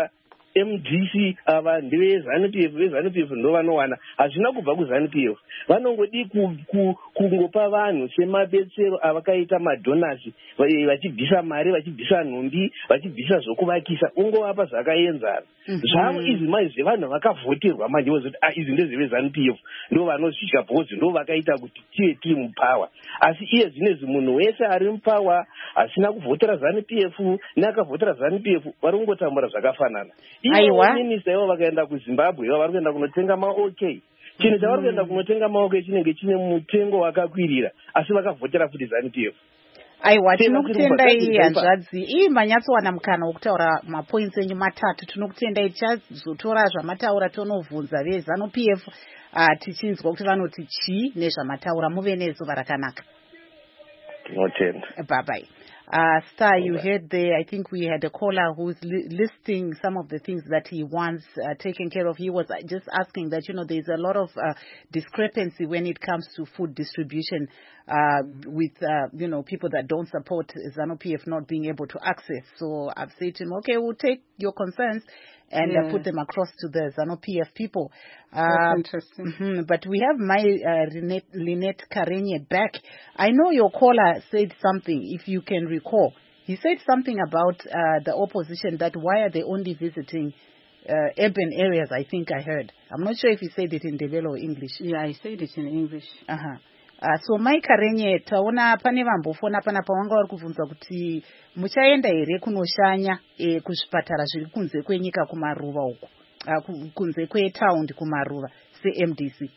M D C ava ndeve P F vezanu P F ndo vanowana hazvina kubva kuzanu P F vanongodi kungopa vanhu semabetsero avakaita madonasi vachibvisa mari vachibvisa nhumbi vachibvisa zvokuvakisa ungovapa zvakaenzana zvavo izvi manje vanhu vakavhoterwa manje vozoti izvi ndezvevezanu P F ndo vanozvika bhozi ndo vakaita kuti tive tiri mupawa asi iye zvinezvi munhu wese ari mupawa asina kuvhotera zanu P F neakavhotera zanu P F vari kungotambura zvakafanana. Ivo minista ivo vakaenda kuZimbabwe ivo vari kuenda kunotenga maok chinhu chavari kuenda kunotenga maok chinenge chine mutengo wakakwirira asi vakavhotera futi zanu P F. Aiwa, tinokutendai hanzvadzi ii manyatsowana mukana wokutaura mapoints enyu matatu. Tinokutendai tichazotora zvamataura tonovhunza vezanu P F uh, tichinzwa kuti vanoti chii nezvamataura. Muve nezuva rakanaka. Tinotenda. Bye bye. Uh, Star, you heard there, I think we had a caller who's li- listing some of the things that he wants uh, taken care of. He was just asking that, you know, there's a lot of uh, discrepancy when it comes to food distribution uh, with, uh, you know, people that don't support ZANU P F not being able to access. So I've said to him, okay, we'll take your concerns and yeah. uh, put them across to the ZANU P F people. That's uh, interesting. Mm-hmm. But we have my uh, Lynette, Lynette Karenye back. I know your caller said something, if you can recall. He said something about uh, the opposition, that why are they only visiting uh, urban areas, I think I heard. I'm not sure if he said it in Ndebele or English. Yeah, I said it in English. Uh-huh. Uh, so Mai Karenye, taona pane vambofona panapa wanga vari kubvunza kuti muchaenda here kunoshanya e, kuzvipatara zviri kunze kwenyika kumaruva uko uh, kunze kwetaundi kumaruva se-M D C.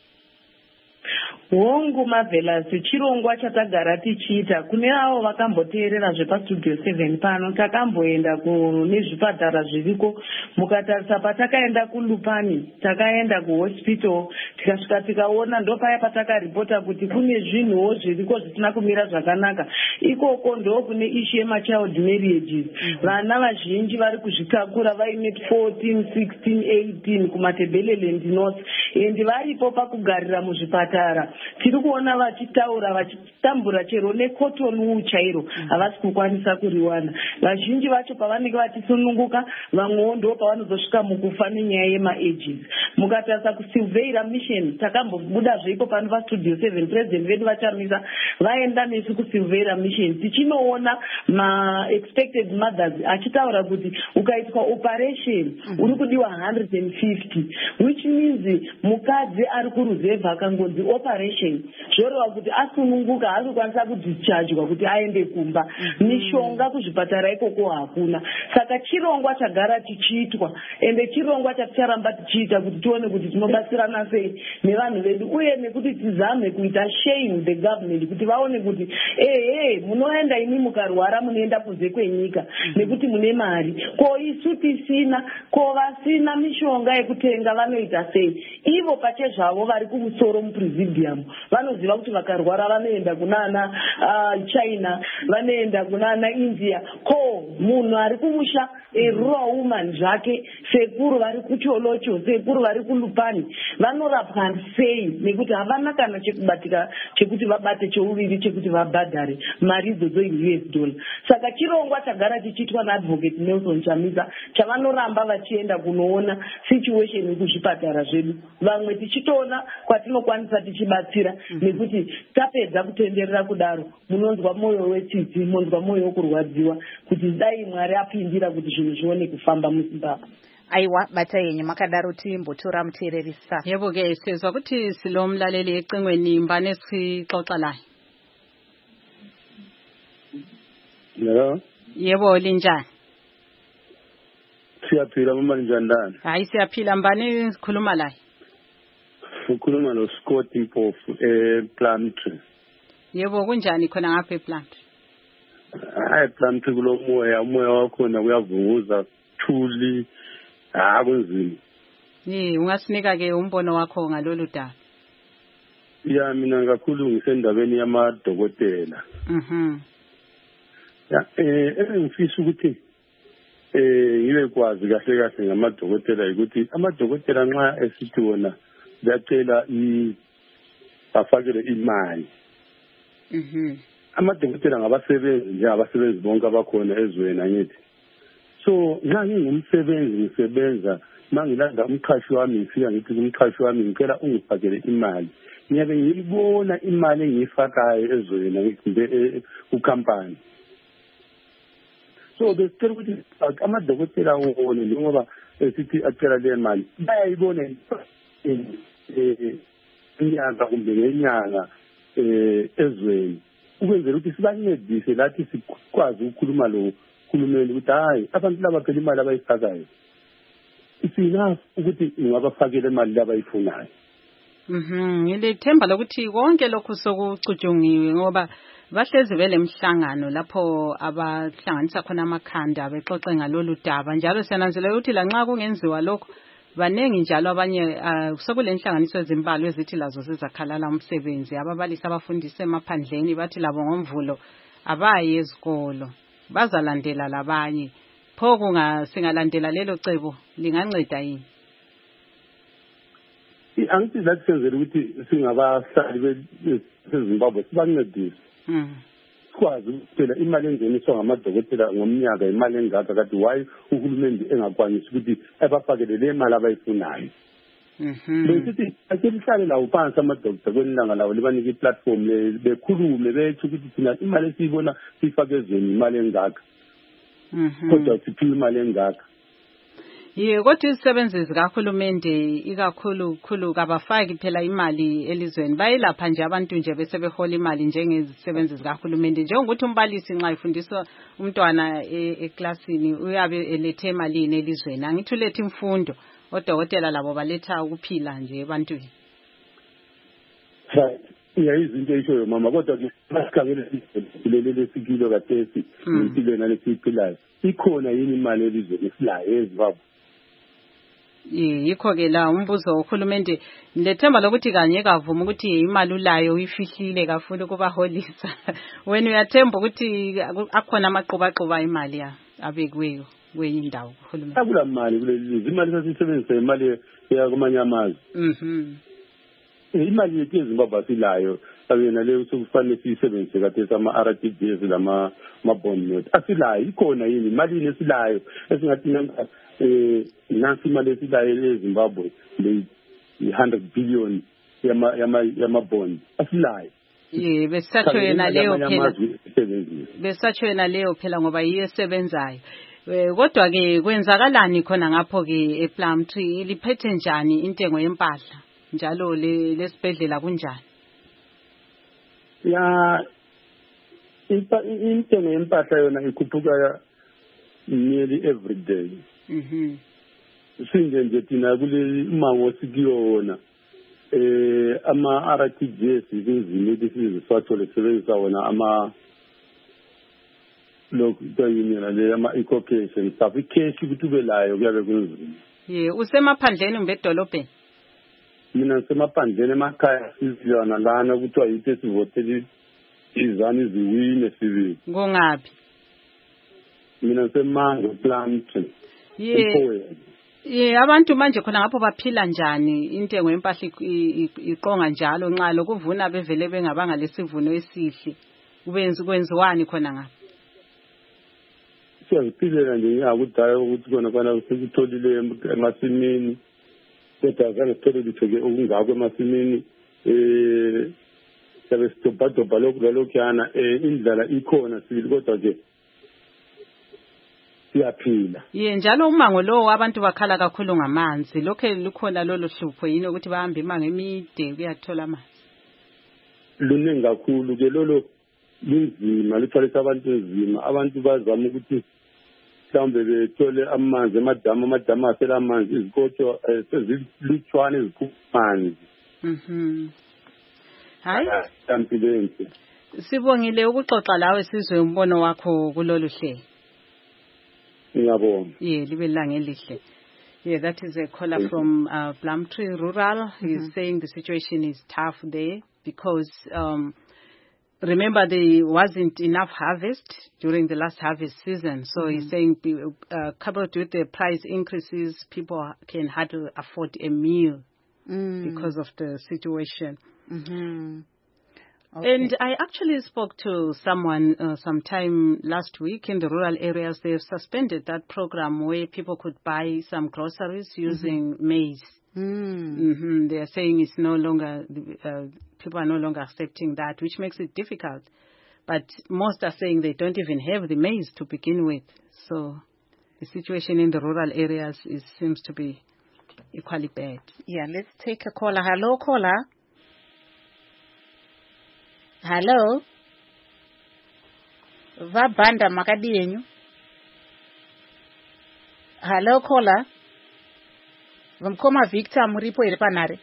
Hongu Marvelous, chirongwa chatagara tichiita kune avo vakamboteerera zvepastudio seven pano takamboenda kune zvipatara zviriko mukatarisa patakaenda kuLupani takaenda kuhospital tikasvika tikaona ndopaya patakaripota kuti kune zvinhuwo zviriko zvisina kumira zvakanaka ikoko ndo kune issue yemachild marriages vana vazhinji vari kuzvitakura vaine fourteen sixteen eighteen kumatebeleland north endi varipo pakugarira muzvipatara tiri kuona vachitaura vachitambura chero necotton wool chairo havasi kukwanisa kuriwana vazhinji vacho pavanenge vachisununguka vamwewo ndo pavanozosvika mukufa nenyaya yemaages mukatarisa kusilveira mission takambobuda zveipo pano pastudio seven president vedu vachamisa vaenda nesu kusilveira mission tichinoona maexpected mothers achitaura kuti ukaitwa operation uri kudiwa one hundred fifty which means mukadzi ari kuruzevha akangonzi operation zvoreva kuti asununguka haasi kukwanisa kudischargewa kuti aende kumba mishonga kuzvipatara ikoko hakuna saka chirongwa chagara chichiitwa ende chirongwa chaticharamba tichiita kuti tione kuti tinobatsirana sei nevanhu vedu uye nekuti tizame kuita shame the government kuti vaone kuti ehe munoenda imi mukarwara munoenda kunze kwenyika nekuti mune mari ko isu tisina ko vasina mishonga yekutenga vanoita sei ivo pachezvavo vari kumusoro mupresidium vanoziva kuti vakarwara vanoenda kunana uh, China vanoenda kunana India ko munhu ari kumusha a rural woman zvake sekuru vari kucholocho sekuru vari kuLupani vanorapwa sei nekuti havana kana chekubatika chekuti vabate chouviri chekuti vabhadhare mari idzodzo in U S dollar saka chirongwa chagara chichiitwa naadvocate Nelson Chamisa chavanoramba vachienda kunoona situation kuzvipatara zvedu vamwe tichitoona kwatinokwanisa tichibatsira nekuti tapedza kutenderera kudaro munonzwa mwoyo wetsitsi munonzwa mwoyo wokurwadziwa kuti dai Mwari apindira kuti zvinhu zvione kufamba muZimbabwe. Aiwa batai yenyu makadaro timbotora muteererisa. Yebo ke sizwa ukuthi silomlaleli ecingweni mbane sixoxa laye. Yebo. Yebo linjani? Siyaphila mama njani ndani? Hayi siyaphila mbane sikhuluma laye. Ukhuluma no Scott Mpofu eh Plumtree. Yebo kunjani khona ngapha ePlumtree? Hayi Plumtree kulo moya umoya wakhona kuyavunguza thuli ha kunzima. Ni ungasinika ke umbono wakho ngalolu daba. Ya mina ngakhulu ngisendabeni yamadokotela. Mhm. Ya eh engifisa ukuthi eh ngibe kwazi kahle kahle ngamadokotela ukuthi amadokotela nxa esithi wona bayacela i bafakele imali. Mhm. Amadokotela ngabasebenzi nje abasebenzi bonke abakhona ezweni angithi So nxa ngingumsebenzi ngisebenza mangilanda umqhashi wami ngifika ngithi umqhashi wami ngicela ungifakele imali ngiyabe ngiyibona imali engiyifakayo ezweni ngimbe ukampani. So besicela ukuthi amadokotela wona ngoba sithi acela le mali bayayibona inyanga kumbe ngenyanga ezweni ukwenzela ukuthi sibancedise lathi sikwazi ukukhuluma lo khulumeni ukuthi hayi abantu laba phela imali abayifakayo isinafu ukuthi ingabafakela imali labayifunayo. Mhm ngilethemba lokuthi konke lokhu sokucutshungiwe ngoba bahlezi vele emhlangano lapho abahlanganisa khona amakhanda bexoxe ngalolu daba njalo siyananzelela ukuthi lanxa kungenziwa lokho banengi njalo abanye sokulenhlanganiso ezimbalo ezithi lazo zizakhalala umsebenzi ababalisi abafundisa emaphandleni bathi labo ngomvulo abayi ezikolo bazalandela labanye pho kunga singalandela lelo cebo linganceda yini? Angithi lathi senzele ukuthi singabahlali beZimbabwe sibancedise sikwazi ukuphela imali engeniswa ngamadokotela ngomnyaka imali engaka kade why uhulumende engakwanisi ukuthi abafakele le mali abayifunayo. Besithi akelihlale lawo phansi amadokotela kwenilanga lawo libanike iplatform bekhulume bethi ukuthi thina imali esiyibona sifake ezweni imali engaka kodwa siphiwe imali engaka. Ye kodwa izisebenzi zikahulumende ikakhulu khulu kabafaki phela imali elizweni bayilapha nje abantu nje bese behola imali njengezisebenzi zikahulumende njengokuthi umbalisi nxa ifundisa umntwana eklasini uyabe elethe imali elizweni angithi ulethe imfundo odokotela labo baletha ukuphila nje ebantwini. Yeah, izinto ishoyo mama kodwa ke masikhangele silelele sikilo kathesi impilo nalesiphilayo ikhona yini imali elizweni esilayo eZimbabwe? Yikho ke la umbuzo wohulumende lethemba lokuthi kanye kavuma ukuthi imali ulayo uyifihlile kafuna kubaholisa wena uyathemba ukuthi akhona amaqobaquba imali ya abekweyo kwenye indawo uhulumende akula mali kulezi imali sasisebenzisa imali ya kumanye amazwe. Mhm imali yethu eZimbabwe asilayo abena leyo sokufanele siyisebenzise kade sama R T Ds lama ma bond note asilayo ikhona yini imali esilayo esingathi nanga eh nansi imali esilayo eZimbabwe le one hundred billion yama yama yama bond asilayo. Ye besatsho yena leyo phela besatsho yena leyo phela ngoba yiyo esebenzayo. Kodwa ke kwenzakalani khona ngapho ke ePlumtree liphethe njani intengo yempahla njalo lesibhedlela kunjani? Ya intengo yempahla yona ikhuphuka nearly every day. Mhm sinje nje thina kule imango sikiwona eh ama R T Gs izindlela esiziswathole sebenzisa wona ama lokho kuyini le ama ecocation stuff icash ukuthi ube layo kuyabe kunzima. Ye usemaphandleni umbe edolobheni? Mina semaphandleni emakhaya siziyona lana kuthiwa yithi sivoteli izani iziwine sivile. Ngongaphi? Mina semango Plumtree. Ye Ye abantu manje khona ngapho baphila njani intengo yempahla iqonga njalo nxa lokuvuna bevele bengabanga lesivuno esihle kubenza kwenziwani khona ngapha? Siyaphilela nje ngakudala ukuthi kona kwana sikutholile emasimini kodwa azange sithole litho ke okungako emasimini eh sabe sitobhadobha lokho lokuyana eh indlala ikhona sibili kodwa ke siyaphila. Ye njalo umango lo abantu bakhala kakhulu ngamanzi lokho likhona lolo hlupho yini ukuthi bahambe imango emide kuyathola amanzi? Luningi kakhulu ke lolo linzima lithwalisa abantu ezima abantu bazama ukuthi mhlawumbe bethole amanzi emadamu amadamu asela amanzi izikotho sezilutshwane eziphumanzi. Mhm hayi ambulensi sibongile ukuxoxa lawe sizwe umbono wakho kulolu hlelo. Ngiyabonga. Yeah, libe langa elihle. Yeah, that is a caller from uh, Plumtree Rural. He's mm-hmm. saying the situation is tough there because um, remember there wasn't enough harvest during the last harvest season. So mm-hmm. he's saying uh, coupled with the price increases, people can hardly afford a meal mm. because of the situation. Mm-hmm. Okay. And I actually spoke to someone uh, sometime last week in the rural areas. They've suspended that program where people could buy some groceries using mm-hmm. maize. Mm. Mm-hmm. They are saying it's no longer, uh, people are no longer accepting that, which makes it difficult. But most are saying they don't even have the maize to begin with. So the situation in the rural areas is, seems to be equally bad. Yeah, let's take a caller. Hello, caller. Hello. Vabanda makadi yenyu. Hello, caller. Vamkoma Victor muripo iri panare.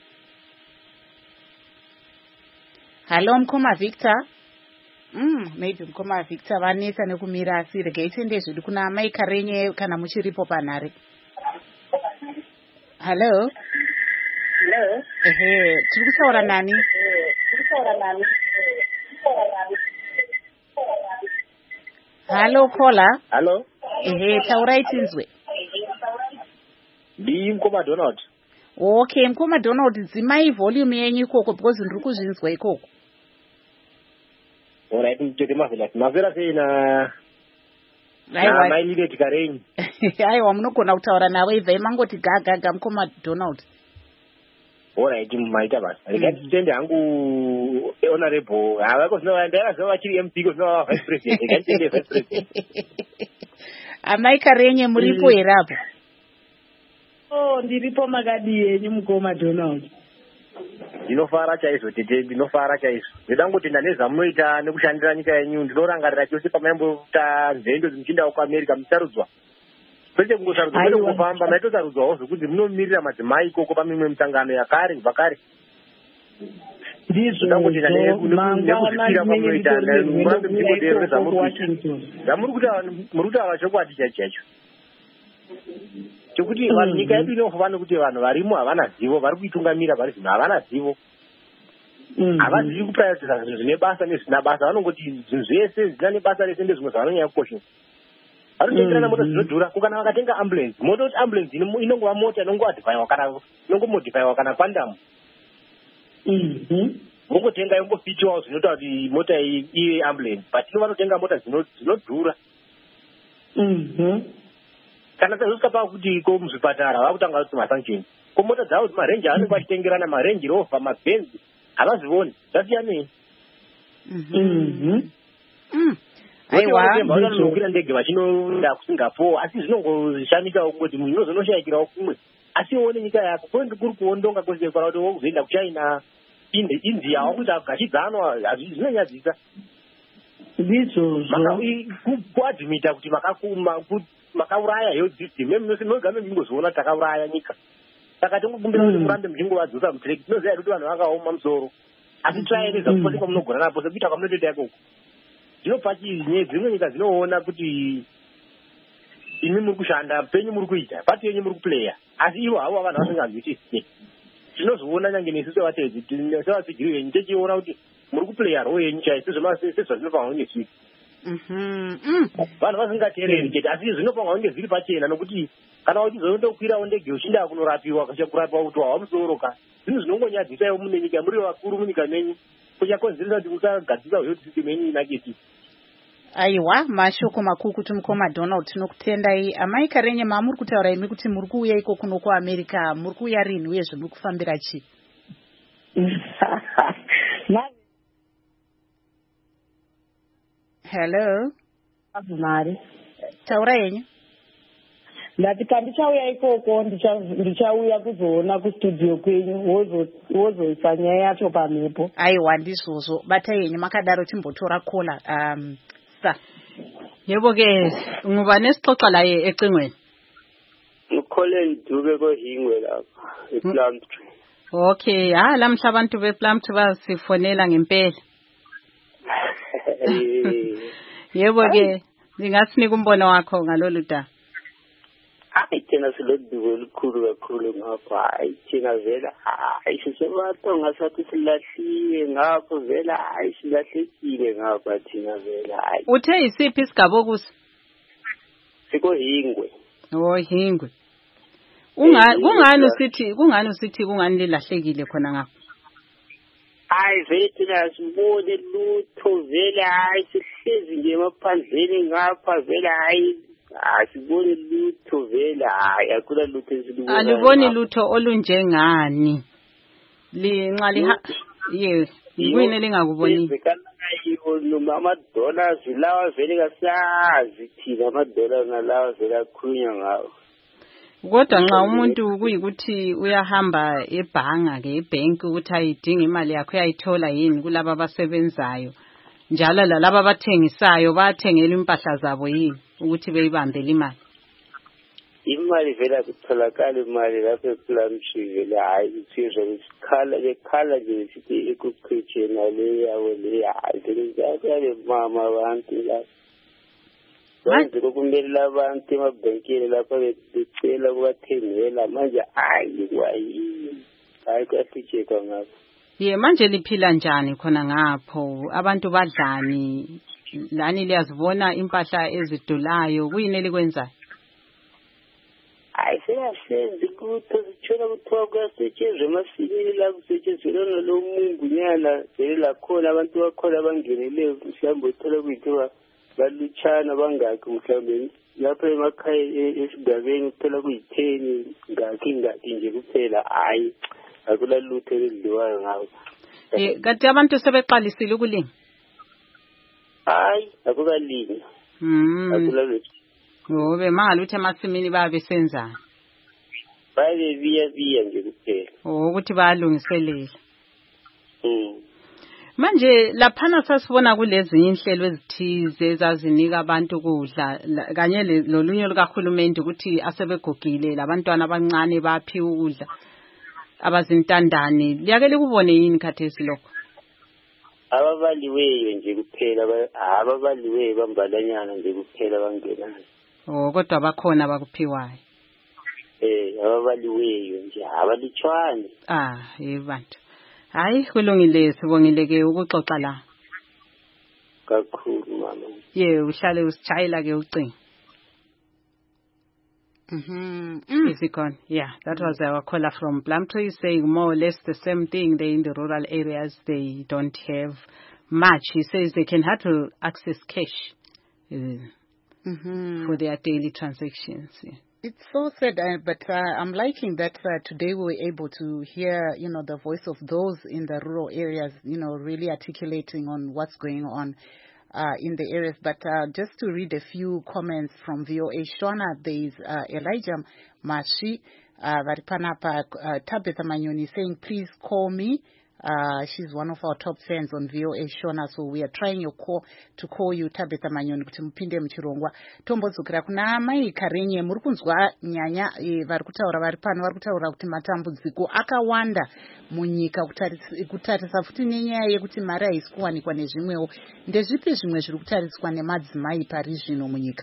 Hello, Mkoma Victor. Mm, maybe Mkoma Victor vanesa nekumira asi regaite ndezvedu kuna amai Karenye kana muchiripo panare. Hello. Hello. Ehe, tiri kutaura nani? Tiri kutaura nani? Hello, caller. Hello. Ehe, taurai tinzwe. Ndi Mkoma Donald. Okay, Mkoma Donald, dzimai volume yenyu ikoko because ndiri kuzvinzwa ikoko. Alright, nditete mavela. Mavela sei na na mai Lilith Karenyi. Aiwa, munogona kutaura nawe ibva mangoti gagaga Mkoma Donald. Alright, maita basi. Rekati tende hangu honorable. Havako zino ndara zino vachiri M P ko zino vice president. Rekati tende vice president. Amai Karenye muripo here apo? Oh, ndiripo makadi yenyu Mkoma Donald. Ndinofara chaizvo tete, ndinofara chaizvo. Ndidangoti ndanezamunoita nekushandira nyika yenyu, ndinorangarira chose pamaimboita nzendo dzimuchindawo kuAmerica musarudzwa. Kwete kungosarudzwa, kwete kungofamba, maitosarudzwawo zvokuti munomirira madzimai ikoko pamimwe mitangano yakare kubva kare. Ndizvo nekuzvipira kwamunoita murambe muchingodero nezvamuri kuita. Muri kutaura chokwadi chacho chacho. Chokuti vanhu nyika yedu inofa nekuti vanhu varimo havana zivo, vari kuitungamira vari zvino havana zivo. Havazivi kuprioritisa zvinhu zvine basa nezvisina basa, vanongoti zvinhu zvese zvisina nebasa rese ndezvimwe zvavanonyanya kukoshesa. Vanotengerana mota dzinodhura, kana vakatenga ambulance, moto kuti ambulance inongova mota inongoadhivhaiwa kana inongomodhivhaiwa kana pandamu. Vongotenga yongofitiwawo zvinoita kuti mota iyi ive ambulance, but ino vanotenga mota dzinodhura. Kana tazosvika pakuti ko muzvipatara vakutanga kuti masanction ko mota dzavo kuti marenji anenge vachitengerana marenji rover mabhenzi havazvioni zvasiyanei. Aiwa ndege vachinoenda kuSingapore asi zvinongoshamikawo kungoti munhu unozonoshayikirawo kumwe asi uone nyika yako kuri kuri kuondonga kwese kana kuti wokuzoenda kuChina India wakuti agachidzanwa zvinonyadzisa. Ndizvo kuadhimita kuti makakuma makauraya health system munogame mungozoona takauraya nyika. Saka tingokumbira kuti murambe muchingovadzosa mutireki. Tinoziva kuti vanhu vakaoma musoro asi tiraeneza kupose kwamunogona napo sekuita kwamunotoita ikoko. Zvinopa chii dzimwe nyika dzinoona kuti imi muri kushanda penyu muri kuita pati yenyu muri kuplaya asi ivo havo vanhu vasinganzwisisi. Tinozoona nyange nesu sevatedzi sevatsigiri venyu tichiona kuti muri kuplaya role yenyu chaiso sezvazvinofanira kunge zviri. Vanhu vasingateereri chete asi zvinofanira kunge zviri pachena nokuti kana uchizonokwirawo ndege uchinda kunorapiwa kurapiwa kuti wava musoro ka zvinhu zvinongonyadzisaiwo mune nyika muri vakuru munyika menyu kuchakonzeresa kuti musagadzisa health system yenyu inaketi. Aiwa, mashoko makuru kuti Mkoma Donald tinokutendai. Amai Karenye mamuri kutaura imi kuti muri kuuya iko kuno kuAmerica, muri kuuya rini uye zviri kufambira chi? Hello. Mari. Taura yenyu. Ndati kandichauya ikoko ndichauya kuzoona kustudio kwenyu wozoisa nyaya yacho pamhepo. Aiwa ndizvozvo bata yenyu makadaro timbotora kola. Um, sa. Yebo ke nguba nesixoxa la ecingweni. Ukhole idube kohingwe lapha ePlumtree. Okay, ha lamhla abantu bePlumtree basifonela ngempela. Yebo ke ngingasinika umbono wakho ngalolu daba. Hayi thina silodubo olukhulu kakhulu ngapha hayi thina vela hayi sisebatho ngasathi silahliwe ngapha vela hayi silahlekile ngapha thina vela hayi. Uthe isiphi isigaba okusi? Siko hingwe. Oh hingwe. Unga kungani usithi kungani usithi kungani lilahlekile khona ngapha? hayi vele thina asibone lutho vele hayi sihlezi nje emaphandleni ngapha vele hayi asibone lutho vele hayi akula lutho esilubona aliboni lutho olunjengani linxa liha ye yini lingakuboni yiwo noma ama-dollars lawa vele kasazi thina ama-dollars nalawa vele akhulunywa ngawo kodwa nxa umuntu kuyikuthi uyahamba ebhanga ke ebank ukuthi ayidinga imali yakho uyayithola yini kulabo abasebenzayo njalo lalabo abathengisayo bayathengela impahla zabo yini ukuthi beyibambele imali imali vele akutholakala imali lapho ePlumtree vele hayi sizwe isikhala lekhala nje sithi ekuqhitshena le yawo le hayi ngiyakale mama abantu la manje kumele abantu emabhenkini lapha becela ukubathengela manje hayi kwayini hayi kwasitsheka ngapho ye manje liphila njani khona ngapho abantu badlani lani liyazibona impahla ezidulayo kuyini elikwenzayo hayi seyasenzi kutho sithola kuthiwa kuyasetshenzwa emasimini la kusetshenzela nalo mungunyana vele lakhona abantu bakhona abangeneleyo mhlawumbe uthola kuyithiwa balutshana bangakhi mhlawumbe lapho emakhaya esigabeni uthola kuyitheni ngakhi ngakhi nje kuphela hayi akula lutho elidliwayo ngawo eh kanti abantu sebeqalisile ukulima hayi akukalinywa mm akula lutho ngobe mangala uthi emasimini babe senzana baye biya biya nje kuphela ukuthi bayalungiselela mm manje laphana sasibona kulezi inhlelo ezithize ezazinika abantu ukudla kanye lolunye lukahulumeni ukuthi asebegogile labantwana abancane baphiwa ukudla abazintandane liyake likubone yini khathesi lokho ababaliweyo nje kuphela ababaliweyo bambalanyana nje kuphela bangenayo oh kodwa bakhona bakuphiwayo eh ababaliweyo nje abalutshwane ah yebantu hayi kulungile sibongile ke ukuxoxa la kakhulu mama ye uhlale usitshayela ke ucingo mhm is it gone yeah that was our caller from Plumtree saying more or less the same thing. They in the rural areas they don't have much. He says they can have to access cash uh, mm-hmm. for their daily transactions. Yeah. It's so sad, uh, but uh, I'm liking that uh, today we were able to hear, you know, the voice of those in the rural areas, you know, really articulating on what's going on uh, in the areas. But uh, just to read a few comments from V O A Shona, there is uh, Elijah Mashi, Varipanapa uh, Tabitha Manyoni saying, please call me. Uh, she's one of our top fans on V O A Shona, so we are trying your call to call you Tabitha Manyoni kuti mupinde mchirongwa tombozukira kuna mai Karenye muri kunzwa nyanya e, vari kutaura vari pano vari kutaura kuti matambudziko akawanda munyika kutarisa futi nenyaya yekuti mari haisi kuwanikwa nezvimwewo ndezvipi zvimwe zviri kutariswa nemadzimai pari zvino munyika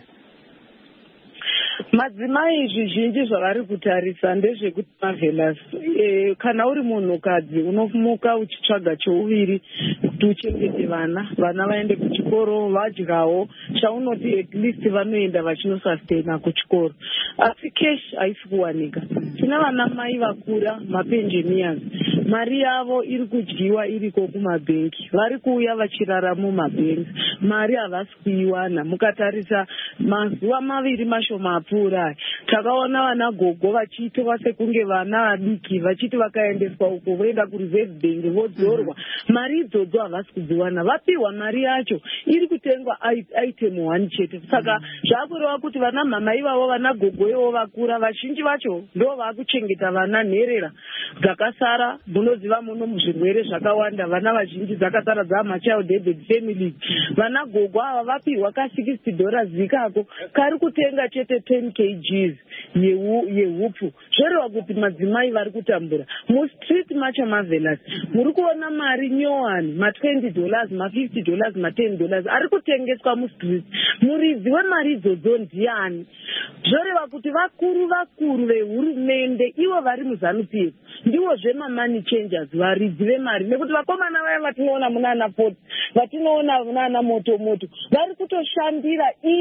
madzimai zvizhinji zvavari kutarisa ndezvekuti Marvelous e, kana uri munhukadzi unomuka uchitsvaga chouviri kuti uchengete vana vana vaende kuchikoro vadyawo chaunoti at least vanoenda vachinosustaina kuchikoro asi cash haisi kuwanika tina vana mai vakura mapenjeniers mari yavo iri kudyiwa iriko kumabhenki vari kuuya vachirara mumabhenki mari havasi kuiwana mukatarisa mazuva maviri mashoma apfuura takaona vana gogo vachiitwa sekunge vana vadiki vachiti vakaendeswa uko voenda kureserve bank vodzorwa mari idzodzo havasi kudziwana vapiwa mari yacho iri kutengwa item one chete saka zvakureva kuti vana mama ivavo vana gogo ivo vakura vazhinji vacho ndo vakuchengeta vana nherera dzakasara munoziva muno muzvirwere zvakawanda vana vazhinji dzakasara dzamachild headed families vana gogo ava vapiwa ka sixty dollars ikako kari kutenga chete ten kgs yehupfu zvoreva kuti madzimai vari kutambura mustreet macho Marvelous muri kuona mari nyowani ma twenty dollars ma fifty dollars ma ten dollars ari kutengeswa mustreet muridzi wemari idzodzo ndiani zvoreva kuti vakuru vakuru vehurumende ivo vari muZANU-P F ndivo zvemamani changers varidzi vemari nekuti vakomana vaya vatinoona munana port vatinoona munana moto moto vari kutoshandira ivo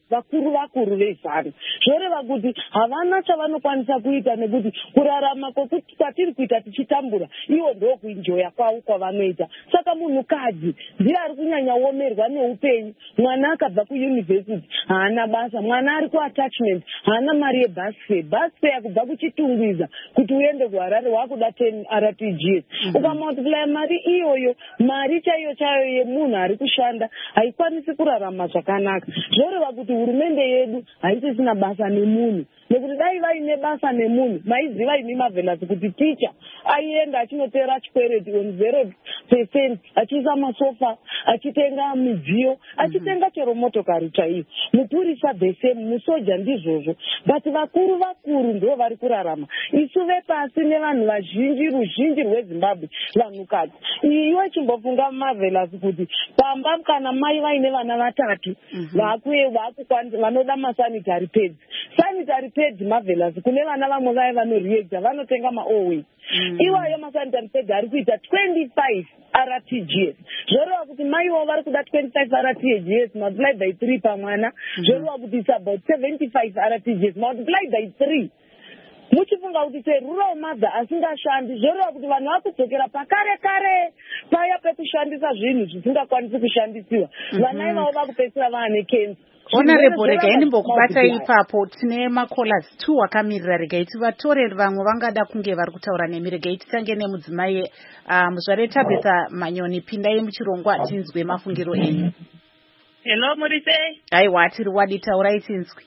vakuru vakuru vezano zvoreva kuti havana chavanokwanisa kuita nekuti kurarama kwatiri kuita tichitambura iwo ndo kuinjoya kwavo kwavanoita. Saka munhukadzi ndiye ari kunyanyaomerwa neupenyu. Mwana akabva kuyunivhesiti haana basa, mwana ari kuattachment haana mari yebhasi fare. Bhasi fare kubva kuchitungwiza kuti uende kuharare wakuda ten R T G S. Ukamultiply mari iyoyo, mari chaiyo chaiyo yemunhu ari kushanda haikwanisi kurarama zvakanaka. Zvoreva kuti hurumende yedu haisisina basa nemunhu, nekuti dai vaine basa nemunhu maiziva imi Marvelous kuti ticha aienda achinotera chikwereti on zero percent achiisa masofa achitenga midziyo achitenga chero motokari chaiyo. Mupurisa the same, musoja ndizvozvo, but vakuru vakuru ndo vari kurarama. Isu vepasi nevanhu vazhinji ruzhinji rweZimbabwe vanhukadzi. Iwe chimbofunga Marvelous kuti pamba kana mai vaine vana vatatu vakuye vakukwanisa vanoda masanitary pads. Sanitary pads Marvelous kune vana vamwe vaye vanoreacta vanotenga maOway. Iwayo masanitary pads ari kuita twenty-five R T G S. Zvoreva kuti mai wavo vari kuda twenty-five R T G S multiplied by three pamwana. Zvoreva kuti it's about seventy-five R T G S multiplied by three. Muchifunga kuti serural mother asingashandi zvoreva kuti vanhu vakudzokera pakare kare paya pekushandisa zvinhu zvisingakwanisi kushandisiwa. Vana ivavo vakupedzisira vaane cancer. Honorable, regai ndimbokubata ipapo. Tine macallers two akamirira, regai tivatore vamwe vangada kunge vari kutaura nemi. Regai titange nemudzimai uh, muzvare Tabitha Manyoni, pindai muchirongwa tinzwe mafungiro enyu. Hello, Murise. Aiwa, tiri wadi taurai tinzwe.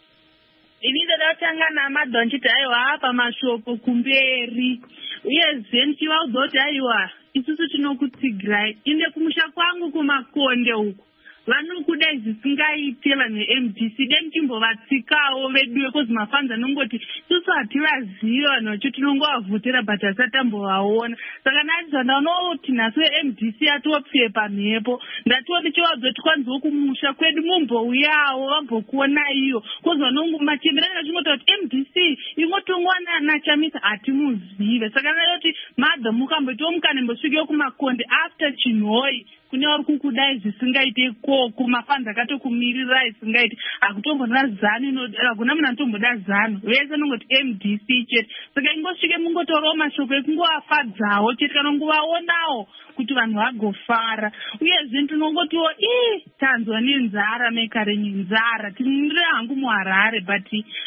Ini ndoda kutanga namadhonji kuti aiwa pamashoko kumberi uyezve ndichivaudza kuti aiwa isusu tinokutsigirai inde kumusha kwangu kumakonde uku vanokudai zvisingaite vanhu M D C dai muchimbovatsikawo veduwe kozi mafanza nongoti isusu hativazivi vanhu vacho tinongovavhotera but hasatambovaona. Saka naizva ndaonoti nhasi we-M D C atopfeye pamhepo ndatiwo tichivaudza kuti kwanziwo kumusha kwedu mumbouyawo vambokuona iyo kozi vanongomachemberana chingota kuti M D C ingotongwana nachamisa hatimuzive. Saka ndaoti madha mukamboitiwo mukanembosvikewo kumakonde after chinhoi kune vari kukudai zvisingaite koko mafanza akatokumirira isingaite akutomboda zano hakuna munhu anotomboda zano vese nongoti M D C chete. Saka ingosvike mungotorawo mashoko ekungovafadzawo chete kana kungovaonawo kuti vanhu vagofara. Uyezve tinongotiwo ii tanzwa nenzara mekarenyu nzara tinire hangu muHarare but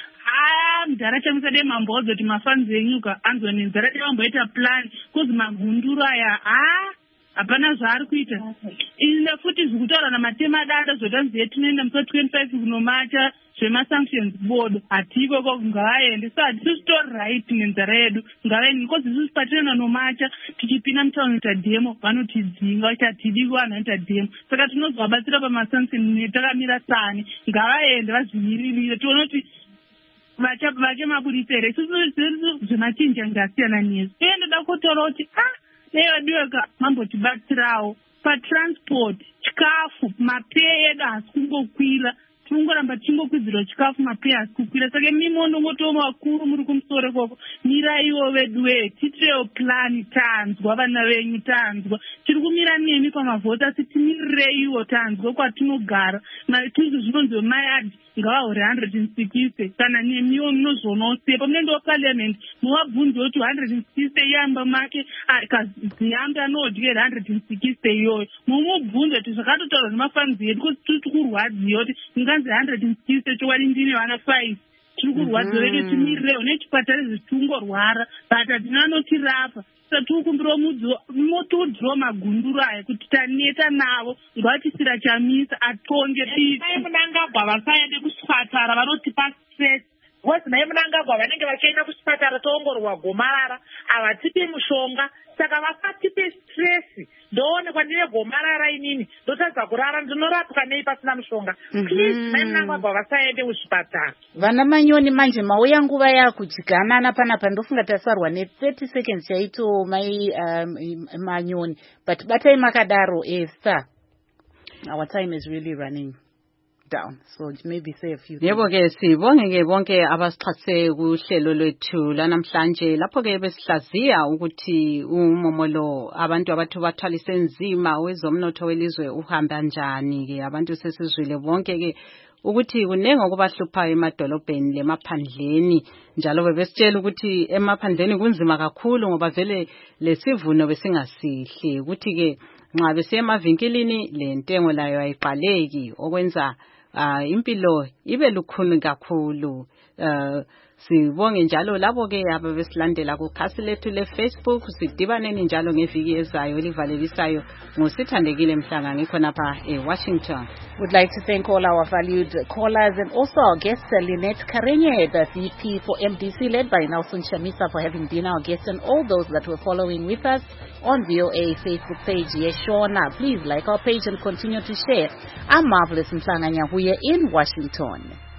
aya mudhara chamisa dei mambodzo kuti mafanzi enyuka anzwa nenzara devamboita plan kozi magunduru aya haa hapana zvaari kuita. Ine futi zvekutaura namatema dada zvotanziye tinoenda musa twenty-five kunomacha zvemasanctions board hatiko ko ngavaende. So hatisi tori right nenzara yedu ngavaende because isusu patinoenda nomacha tichipinda mutaunoita demo vanotidzinga kuti hatidi vanhu vanoita demo. Saka tinozovabatsira pamasanctions netakamira sani ngavaende vazvimiririre tione kuti vachemaburitsa here. Isusu zvemachinja ngasiyana nesu uye ndoda kutaura kuti ah nevadiweka mambotibatsirawo patransport chikafu mapeye edu hasi kungokwira tinongoramba tichingokwidzirwa chikafu mapeye hasi kukwira. Saka mimi ndongotiwo vakuru muri kumusoro koko miraiwo vedu wee titirewo plani tanzwa vana venyu tanzwa tiri kumira nemi pamavhoti asi timirireiwo tanzwa kwatinogara maituzu zvinonzi vemayadhi ngavahure one hundred sixty kana nemiwo munozvoonawo sepa munendewo parliament muvabvunzewo kuti one hundred sixty yamba make kaziyambi anodyera one hundred sixty iyoyo mumubvunze kuti zvakatotaurwa nemafanzi edu kuti tiri kurwadziwa kuti inganzi one hundred sixty chokwadi ndine vana five tiri kurwadziwa rege timirirewo nechipatara zvichingorwara but hatina anotirapa. Tiri kumbirawo motodhirowa magunduru aya kuti taneta navo ngavatisira chamisa atonge mai Munangagwa vasaende kuchipatara vanotipa stress because mai Munangagwa vanenge vachienda kuchipatara toongorwa gomarara havatipi mushonga saka vasatipe stress ndoonekwa ndine gomarara inini ndotadza kurara ndinorapwa nei pasina mushonga. Please mai Munangagwa vasaende kuchipatara. Vana Manyoni manje mauya nguva yakudziganana panapa ndofunga tasarwa ne thirty seconds chaito mai um, Manyoni but batai makadaro Esther. Our time is really running down, so maybe say a few things. Yebo ke sibonge ke bonke abasixhase kuhlelo lwethu lanamhlanje lapho ke besihlaziya ukuthi umomolo abantu abathu bathwalise nzima wezomnotho welizwe uhamba njani ke abantu sesizwile bonke ke ukuthi kunenge okubahluphayo emadolobheni lemaphandleni njalo bebesitshela ukuthi emaphandleni kunzima kakhulu ngoba vele lesivuno besingasihle ukuthi ke nxa besiya emavinkilini lentengo layo ayiqaleki okwenza uh, impilo ibe lukhuni kakhulu. uh, Sibonge njalo labo ke ababesilandela kukhasi lethu le-Facebook. Sidibaneni njalo ngeviki ezayo elivalelisayo ngosithandekile Mhlanga ngikho napha eWashington. Would like to thank all our valued callers and also our guest uh, Lynette Karenye, the V P for M D C, led by Nelson Chamisa, for having been our guest, and all those that were following with us on V O A Facebook page. Yes, Shona, please like our page and continue to share. I'm Marvelous Mhlanga Nyahuye in Washington.